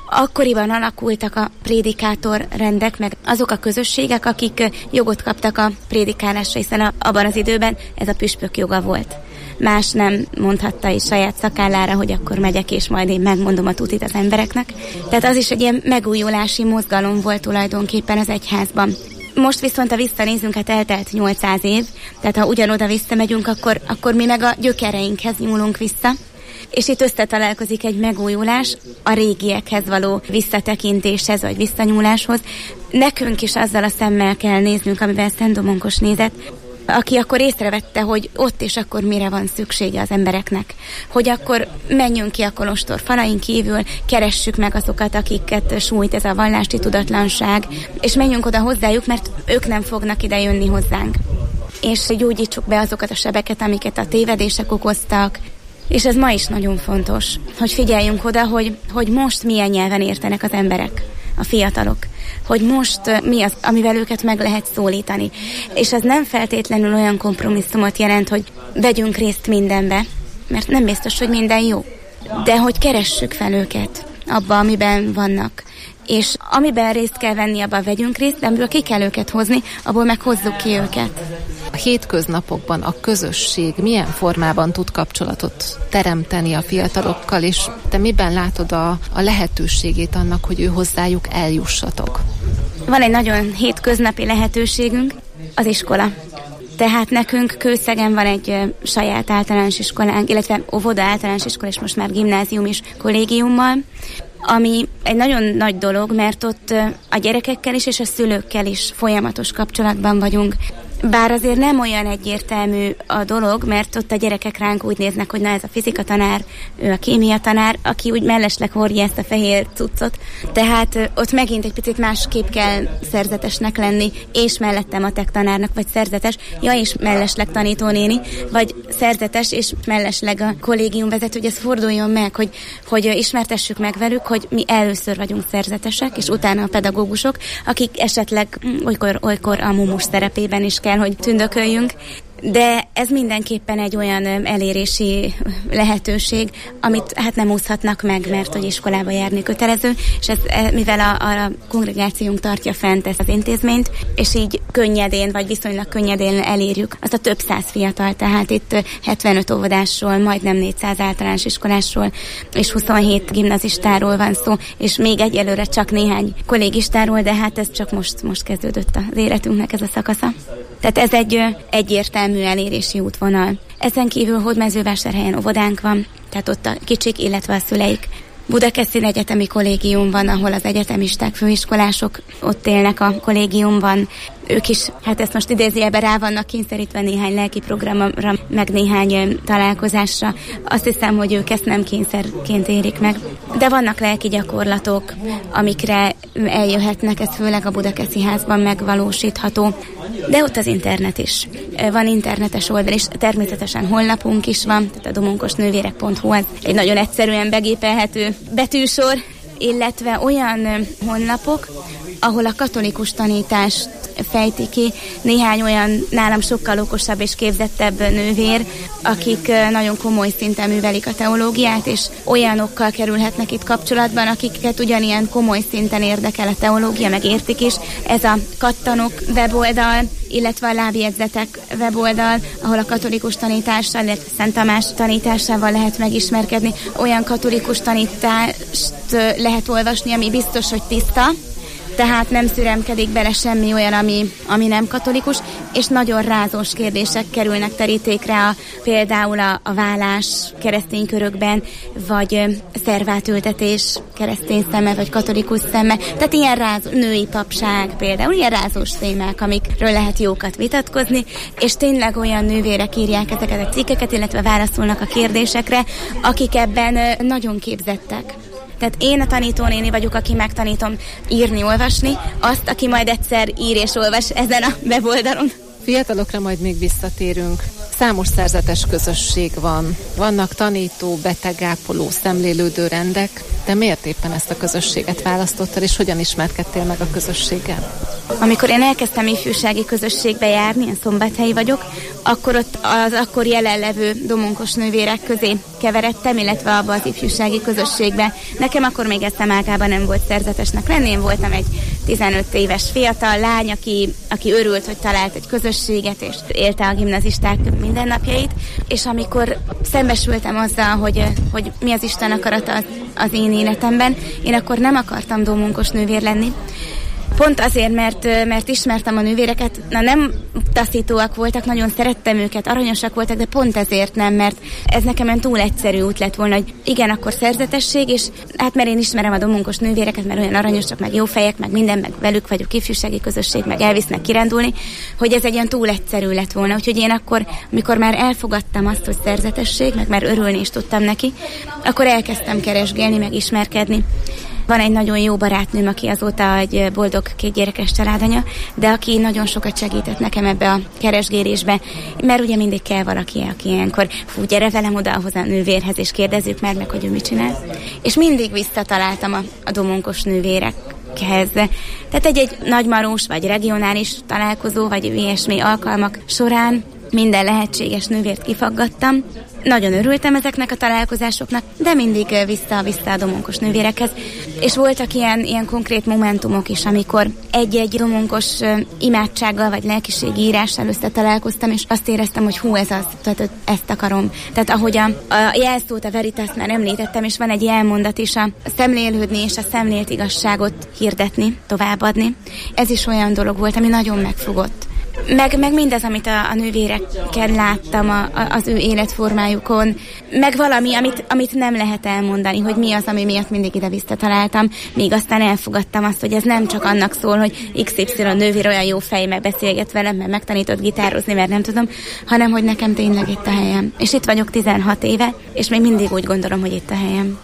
Akkoriban alakultak a prédikátor rendek, meg azok a közösségek, akik jogot kaptak a prédikálásra, hiszen a, abban az időben ez a püspök joga volt. Más nem mondhatta is saját szakállára, hogy akkor megyek, és majd én megmondom a tutit az embereknek. Tehát az is egy ilyen megújulási mozgalom volt tulajdonképpen az egyházban. Most viszont, ha visszanézünk, hát eltelt nyolcszáz év, tehát ha ugyanoda visszamegyünk, akkor, akkor mi meg a gyökereinkhez nyúlunk vissza. És itt összetalálkozik egy megújulás a régiekhez való visszatekintéshez, vagy visszanyúláshoz. Nekünk is azzal a szemmel kell néznünk, amiben Szent Domonkos nézett, aki akkor észrevette, hogy ott és akkor mire van szüksége az embereknek. Hogy akkor menjünk ki a kolostor falain kívül, keressük meg azokat, akiket sújt ez a vallási tudatlanság, és menjünk oda hozzájuk, mert ők nem fognak ide jönni hozzánk. És gyógyítsuk be azokat a sebeket, amiket a tévedések okoztak. És ez ma is nagyon fontos, hogy figyeljünk oda, hogy, hogy most milyen nyelven értenek az emberek, a fiatalok. Hogy most mi az, amivel őket meg lehet szólítani. És ez nem feltétlenül olyan kompromisszumot jelent, hogy vegyünk részt mindenbe, mert nem biztos, hogy minden jó. De hogy keressük fel őket abba, amiben vannak. És amiben részt kell venni, abban vegyünk részt, de amiből ki kell őket hozni, abból meg hozzuk ki őket. A hétköznapokban a közösség milyen formában tud kapcsolatot teremteni a fiatalokkal, és te miben látod a, a lehetőségét annak, hogy ő hozzájuk eljussatok? Van egy nagyon hétköznapi lehetőségünk, az iskola. Tehát nekünk Kőszegen van egy ö, saját általános iskolánk, illetve óvoda általános iskola, és most már gimnázium is kollégiummal, ami egy nagyon nagy dolog, mert ott ö, a gyerekekkel is és a szülőkkel is folyamatos kapcsolatban vagyunk. Bár azért nem olyan egyértelmű a dolog, mert ott a gyerekek ránk úgy néznek, hogy na ez a fizika tanár, ő a kémia tanár, aki úgy mellesleg hordja ezt a fehér cuccot. Tehát ott megint egy picit másképp kell szerzetesnek lenni, és mellette matek tanárnak, vagy szerzetes, ja és mellesleg tanítónéni, vagy szerzetes, és mellesleg a kollégium vezető, hogy ez forduljon meg, hogy, hogy ismertessük meg velük, hogy mi először vagyunk szerzetesek, és utána a pedagógusok, akik esetleg olykor, olykor a mumus szerepében is kell, hogy tündököljünk, de ez mindenképpen egy olyan elérési lehetőség, amit hát nem úszhatnak meg, mert hogy iskolába járni kötelező, és ez, mivel a, a kongregációnk tartja fent ezt az intézményt, és így könnyedén, vagy viszonylag könnyedén elérjük azt a több száz fiatal, tehát itt hetvenöt óvodásról, majdnem négyszáz általános iskolásról, és huszonhét gimnazistáról van szó, és még egyelőre csak néhány kollégistáról, de hát ez csak most, most kezdődött az életünknek ez a szakasza. Tehát ez egy egyértelmű elérési útvonal. Ezen kívül Hódmezővásárhelyen óvodánk van, tehát ott a kicsik, illetve a szüleik. Budakeszin Egyetemi Kollégium van, ahol az egyetemisták, főiskolások ott élnek a kollégiumban. Ők is, hát ezt most idézőjelben rá vannak kényszerítve néhány lelki programra, meg néhány találkozásra. Azt hiszem, hogy ők ezt nem kényszerként érik meg. De vannak lelki gyakorlatok, amikre eljöhetnek, ez főleg a Budakeszi házban megvalósítható. De ott az internet is. Van internetes oldal is, természetesen honlapunk is van, tehát a domonkosnővérek pont hu az egy nagyon egyszerűen begépelhető betűsor, illetve olyan honlapok, ahol a katolikus tanítást fejti ki néhány olyan nálam sokkal okosabb és képzettebb nővér, akik nagyon komoly szinten művelik a teológiát, és olyanokkal kerülhetnek itt kapcsolatban, akiket ugyanilyen komoly szinten érdekel a teológia, meg értik is. Ez a Kattanok weboldal, illetve a Lábjegyzetek weboldal, ahol a katolikus tanítással, illetve Szent Tamás tanításával lehet megismerkedni. Olyan katolikus tanítást lehet olvasni, ami biztos, hogy tiszta, tehát nem szüremkedik bele semmi olyan, ami, ami nem katolikus, és nagyon rázós kérdések kerülnek terítékre, a, például a, a vállás keresztény körökben, vagy szervátültetés keresztény szeme, vagy katolikus szeme. Tehát ilyen rázó, női papság például, ilyen rázós témák, amikről lehet jókat vitatkozni, és tényleg olyan nővérek írják ezeket a cikkeket, illetve válaszolnak a kérdésekre, akik ebben nagyon képzettek. Tehát én a tanítónéni vagyok, aki megtanítom írni, olvasni, azt, aki majd egyszer ír és olvas ezen a weboldalon. Fiatalokra majd még visszatérünk. Számos szerzetes közösség van. Vannak tanító, betegápoló, szemlélődő rendek, de miért éppen ezt a közösséget választottad, és hogyan ismerkedtél meg a közösséggel? Amikor én elkezdtem ifjúsági közösségbe járni, én szombathelyi vagyok, akkor ott az akkor jelenlevő domonkos nővérek közé keveredtem, illetve abba az ifjúsági közösségbe. Nekem akkor még eszem ágában nem volt szerzetesnek lenni, én voltam egy tizenöt éves fiatal lány, aki, aki örült, hogy talált egy közösséget, és élte a gimnazisták mindennapjait, és amikor szembesültem azzal, hogy, hogy mi az Isten akarata az, az én életemben, én akkor nem akartam domonkos nővér lenni. Pont azért, mert, mert ismertem a nővéreket, na nem taszítóak voltak, nagyon szerettem őket, aranyosak voltak, de pont ezért nem, mert ez nekem olyan túl egyszerű út lett volna, hogy igen, akkor szerzetesség, és hát mert én ismerem a domonkos nővéreket, mert olyan aranyosak, meg jó fejek, meg minden, meg velük vagyok ifjúsági közösség, meg elvisznek kirándulni, hogy ez egy olyan túl egyszerű lett volna. Úgyhogy én akkor, amikor már elfogadtam azt, hogy szerzetesség, meg már örülni is tudtam neki, akkor elkezdtem keresgélni, meg ismerkedni. Van egy nagyon jó barátnőm, aki azóta egy boldog kétgyerekes családanya, de aki nagyon sokat segített nekem ebbe a keresgélésbe, mert ugye mindig kell valaki, aki ilyenkor, fú, gyere velem oda ahhoz a nővérhez, és kérdezzük már meg, hogy ő mit csinál. És mindig visszataláltam a, a domonkos nővérekhez. Tehát egy-egy nagymarós, vagy regionális találkozó, vagy ilyesmi alkalmak során minden lehetséges nővért kifaggattam. Nagyon örültem ezeknek a találkozásoknak, de mindig vissza-vissza a domonkos nővérekhez. És voltak ilyen, ilyen konkrét momentumok is, amikor egy-egy domonkos imádsággal vagy lelkiségi írással összetalálkoztam, és azt éreztem, hogy hú, ez az, tehát ezt akarom. Tehát ahogy a, a jelszót, a veritas már említettem, és van egy jelmondat is, a szemlélődni és a szemlélt igazságot hirdetni, továbbadni. Ez is olyan dolog volt, ami nagyon megfogott. Meg, meg mindez, amit a, a nővérekkel láttam a, a, az ő életformájukon, meg valami, amit, amit nem lehet elmondani, hogy mi az, ami miatt mindig ide visszataláltam, míg aztán elfogadtam azt, hogy ez nem csak annak szól, hogy iksz ipszilon nővér olyan jó fej, meg beszélget velem, mert megtanított gitározni, mert nem tudom, hanem hogy nekem tényleg itt a helyem. És itt vagyok tizenhat éve, és még mindig úgy gondolom, hogy itt a helyem.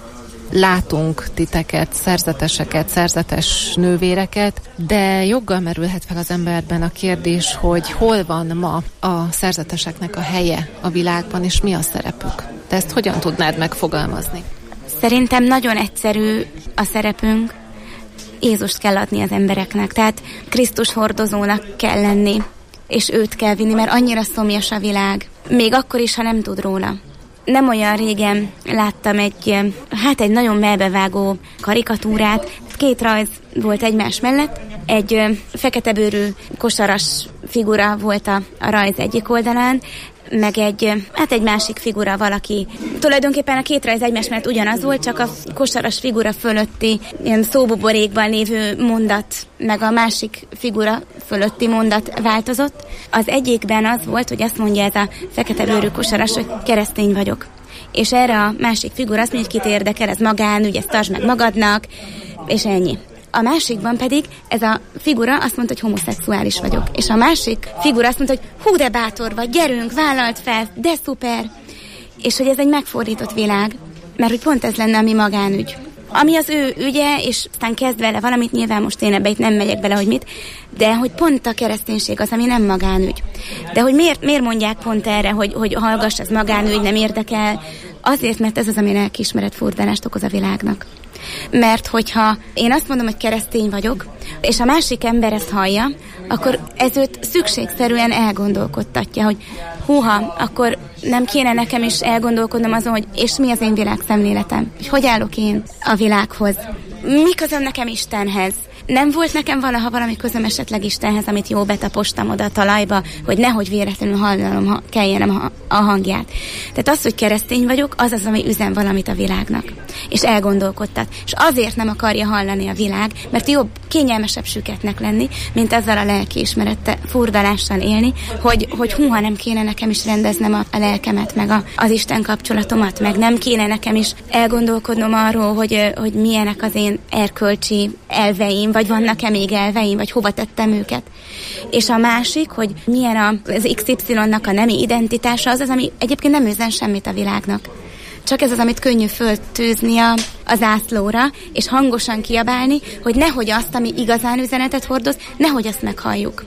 Látunk titeket, szerzeteseket, szerzetes nővéreket, de joggal merülhet fel az emberben a kérdés, hogy hol van ma a szerzeteseknek a helye a világban, és mi a szerepük. Te ezt hogyan tudnád megfogalmazni? Szerintem nagyon egyszerű a szerepünk. Jézust kell adni az embereknek, tehát Krisztus hordozónak kell lenni, és őt kell vinni, mert annyira szomjas a világ. Még akkor is, ha nem tud róla. Nem olyan régen láttam egy, hát egy nagyon melbevágó karikatúrát. Két rajz volt egymás mellett. Egy feketebőrű kosaras figura volt a, a rajz egyik oldalán, meg egy, hát egy másik figura valaki. Tulajdonképpen a két rajz egymás mellett ugyanaz volt, csak a kosaras figura fölötti ilyen szóbuborékban lévő mondat, meg a másik figura fölötti mondat változott. Az egyikben az volt, hogy azt mondja ez a feketebőrű kosaras, hogy keresztény vagyok. És erre a másik figura azt mondja, hogy kit érdekel, ez magánügy, ezt tartsd meg magadnak, és ennyi. A másikban pedig ez a figura azt mondta, hogy homoszexuális vagyok. És a másik figura azt mondta, hogy hú, de bátor vagy, gyerünk, vállalt fel, de szuper. És hogy ez egy megfordított világ, mert hogy pont ez lenne a mi magánügy. Ami az ő ügye, és aztán kezd vele valamit, nyilván most én ebbe itt nem megyek bele, hogy mit, de hogy pont a kereszténység az, ami nem magánügy. De hogy miért, miért mondják pont erre, hogy, hogy hallgass, ez magánügy, nem érdekel? Azért, mert ez az, ami lelkiismeret furdalást okoz a világnak. Mert hogyha én azt mondom, hogy keresztény vagyok, és a másik ember ezt hallja, akkor ez őt szükségszerűen elgondolkodtatja, hogy húha, akkor nem kéne nekem is elgondolkodnom azon, hogy és mi az én világszemléletem, hogy hogy állok én a világhoz, mi közöm nekem Istenhez. Nem volt nekem valaha valami közöm esetleg Istenhez, amit jó betapostam oda a talajba, hogy nehogy véletlenül hallanom, ha kelljenem a hangját. Tehát az, hogy keresztény vagyok, az az, ami üzen valamit a világnak. És elgondolkodtat. És azért nem akarja hallani a világ, mert jobb, kényelmesebb süketnek lenni, mint ezzel a lelkiismerete furdalással élni, hogy, hogy húha, nem kéne nekem is rendeznem a, a lelkemet, meg a, az Isten kapcsolatomat, meg nem kéne nekem is elgondolkodnom arról, hogy, hogy milyenek az én erkölcsi elveim, vagy vannak-e még elveim, vagy hova tettem őket. És a másik, hogy milyen az iksz ipszilonnak a nemi identitása, az az, ami egyébként nem üzen semmit a világnak. Csak ez az, amit könnyű föltűzni a, a zászlóra, és hangosan kiabálni, hogy nehogy azt, ami igazán üzenetet hordoz, nehogy azt meghalljuk.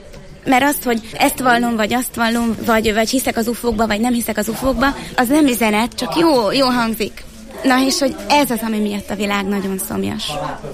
Mert azt, hogy ezt vallom, vagy azt vallom, vagy, vagy hiszek az ufókba, vagy nem hiszek az ufókba, az nem üzenet, csak jó, jó hangzik. Na és hogy ez az, ami miatt a világ nagyon szomjas.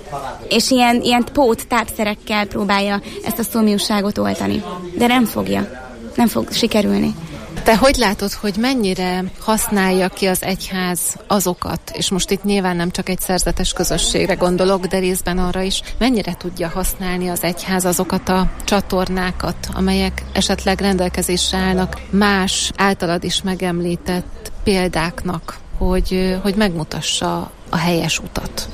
És ilyen, ilyen pót tápszerekkel próbálja ezt a szomjúságot oltani. De nem fogja. Nem fog sikerülni. Te hogy látod, hogy mennyire használja ki az egyház azokat, és most itt nyilván nem csak egy szerzetes közösségre gondolok, de részben arra is, mennyire tudja használni az egyház azokat a csatornákat, amelyek esetleg rendelkezésre állnak más általad is megemlített példáknak, hogy, hogy megmutassa a helyes utat?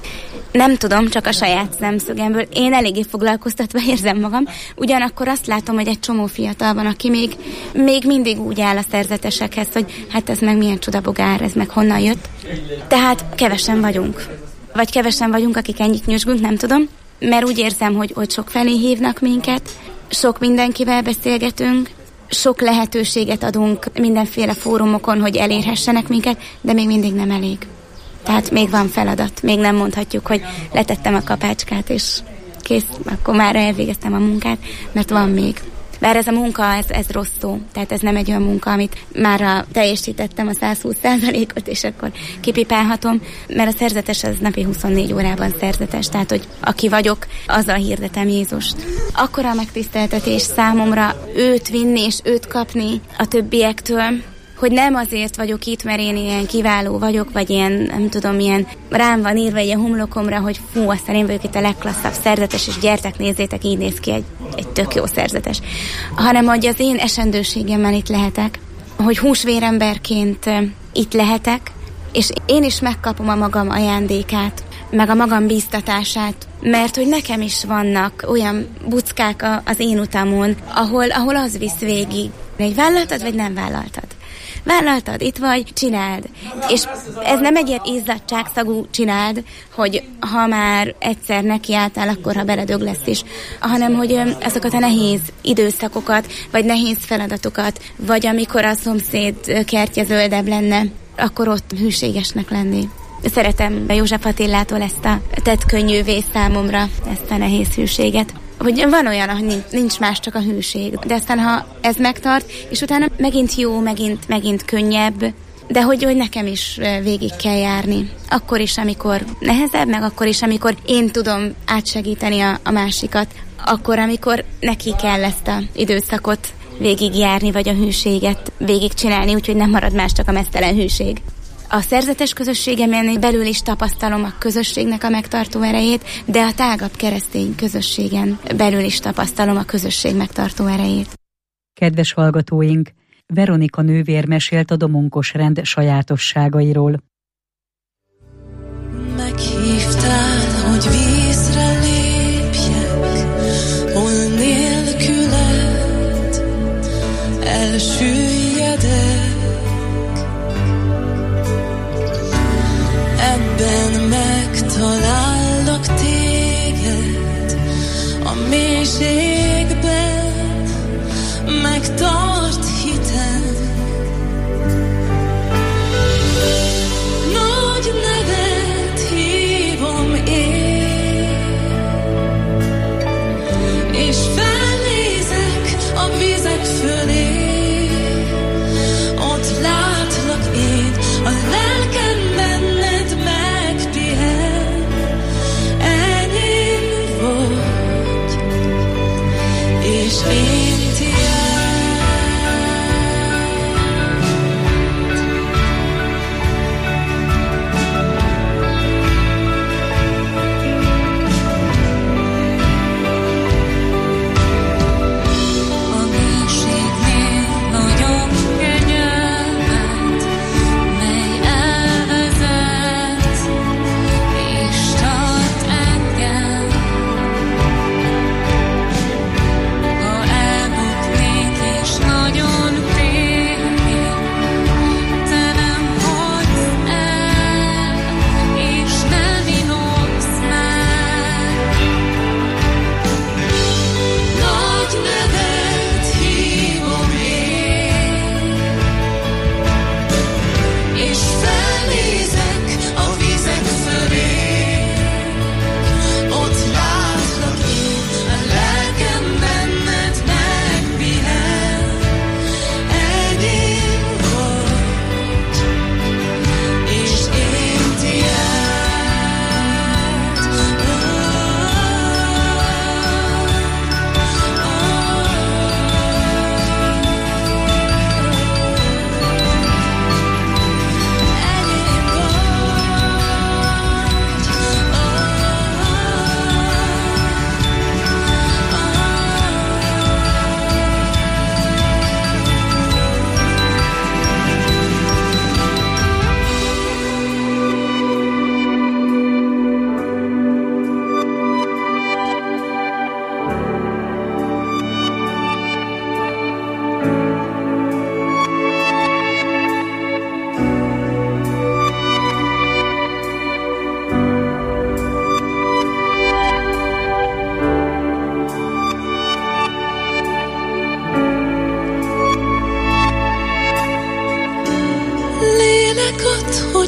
Nem tudom, csak a saját szemszögemből. Én eléggé foglalkoztatva érzem magam. Ugyanakkor azt látom, hogy egy csomó fiatal van, aki még, még mindig úgy áll a szerzetesekhez, hogy hát ez meg milyen csodabogár, ez meg honnan jött. Tehát kevesen vagyunk. Vagy kevesen vagyunk, akik ennyit nyüzsgünk, nem tudom. Mert úgy érzem, hogy, hogy sok felé hívnak minket, sok mindenkivel beszélgetünk, sok lehetőséget adunk mindenféle fórumokon, hogy elérhessenek minket, de még mindig nem elég. Tehát még van feladat, még nem mondhatjuk, hogy letettem a kapácskát, és kész, akkor már elvégeztem a munkát, mert van még. Bár ez a munka, ez, ez rossz szó, tehát ez nem egy olyan munka, amit már teljesítettem a száz húsz százalékot, és akkor kipipálhatom, mert a szerzetes az napi huszonnégy órában szerzetes, tehát hogy aki vagyok, azzal hirdetem Jézust. Akkora megtiszteltetés számomra őt vinni és őt kapni a többiektől, hogy nem azért vagyok itt, mert én ilyen kiváló vagyok, vagy ilyen, nem tudom, ilyen rám van írva egy homlokomra, hogy fú, aztán én vagyok itt a legklasszabb szerzetes, és gyertek, nézzétek, így néz ki egy, egy tök jó szerzetes. Hanem, hogy az én esendőségemmel itt lehetek, hogy húsvéremberként itt lehetek, és én is megkapom a magam ajándékát, meg a magam bíztatását, mert hogy nekem is vannak olyan buckák az én utamon, ahol, ahol az visz végig, hogy vállaltad, vagy nem vállaltad. Vállaltad, itt vagy, csináld. És ez nem egy ilyen izzadságszagú csináld, hogy ha már egyszer nekiálltál, akkor ha beledög lesz is, hanem hogy azokat a nehéz időszakokat, vagy nehéz feladatokat, vagy amikor a szomszéd kertje zöldebb lenne, akkor ott hűségesnek lenni. Szeretem József Attilától ezt a tett könnyűvé számomra, ezt a nehéz hűséget. Hogy van olyan, hogy nincs más, csak a hűség. De aztán, ha ez megtart, és utána megint jó, megint, megint könnyebb, de hogy, hogy nekem is végig kell járni. Akkor is, amikor nehezebb, meg akkor is, amikor én tudom átsegíteni a, a másikat. Akkor, amikor neki kell ezt az időszakot végigjárni, vagy a hűséget végigcsinálni, úgyhogy nem marad más, csak a meztelen hűség. A szerzetes közösségemen belül is tapasztalom a közösségnek a megtartó erejét, de a tágabb keresztény közösségen belül is tapasztalom a közösség megtartó erejét. Kedves hallgatóink, Veronika nővér mesélt a domonkos rend sajátosságairól. Meghívtál, hogy vízre lépjek, hol nélküled elsüllyedek. Ebben megtalállak téged, a mélységben megtart hitem. Nagy nevet hívom én, és felnézek a vizek fölé, ott látlak én, a lelkem benned megpihen, enyém vagy.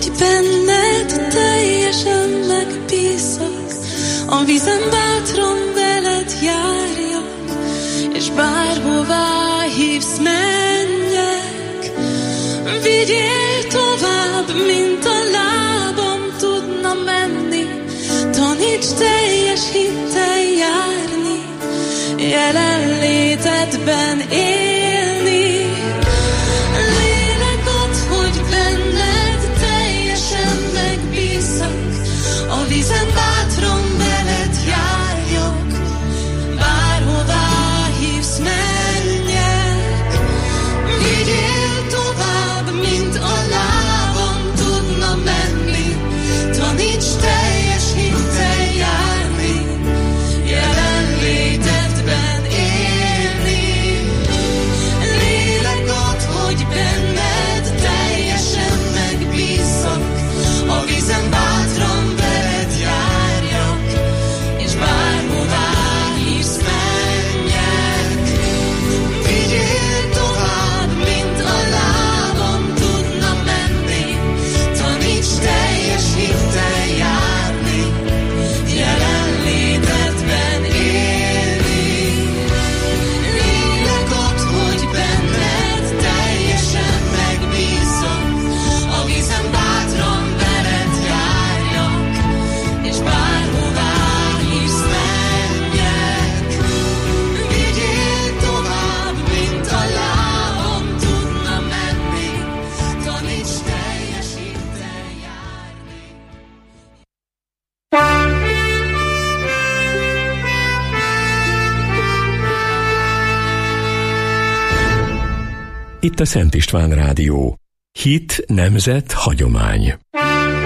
hogy benned teljesen megbízok, a vízen bátran veled járjak, és bárhová hívsz, menjek. Vigyél tovább, mint a lábam tudna menni, taníts teljes hittel járni, jelenlétedben élni. Lélek ad, hogy benned teljesen megbízzak, a vízen bátran veled járjak, bárhová hívsz, menjek. Vigyél tovább, mint a lábam tudna menni, taníts teljes hittel járni, jelenlétedben élni. Lélek ad, hogy benned teljesen megbízzak, a vízen bátran veled járjak, és bárhová hívsz, menjek. Vigyél tovább, mint a lábam tudna menni, taníts teljes hittel járni, jelenlétedben élni. Lélek ad, hogy benned teljesen megbízzak, a vízen bátran veled járjak, és bárhová hívsz, menjek. Vigyél tovább, mint a lábam tudna menni, taníts teljes hittel járni. Itt a Szent István Rádió. Hit, nemzet, hagyomány.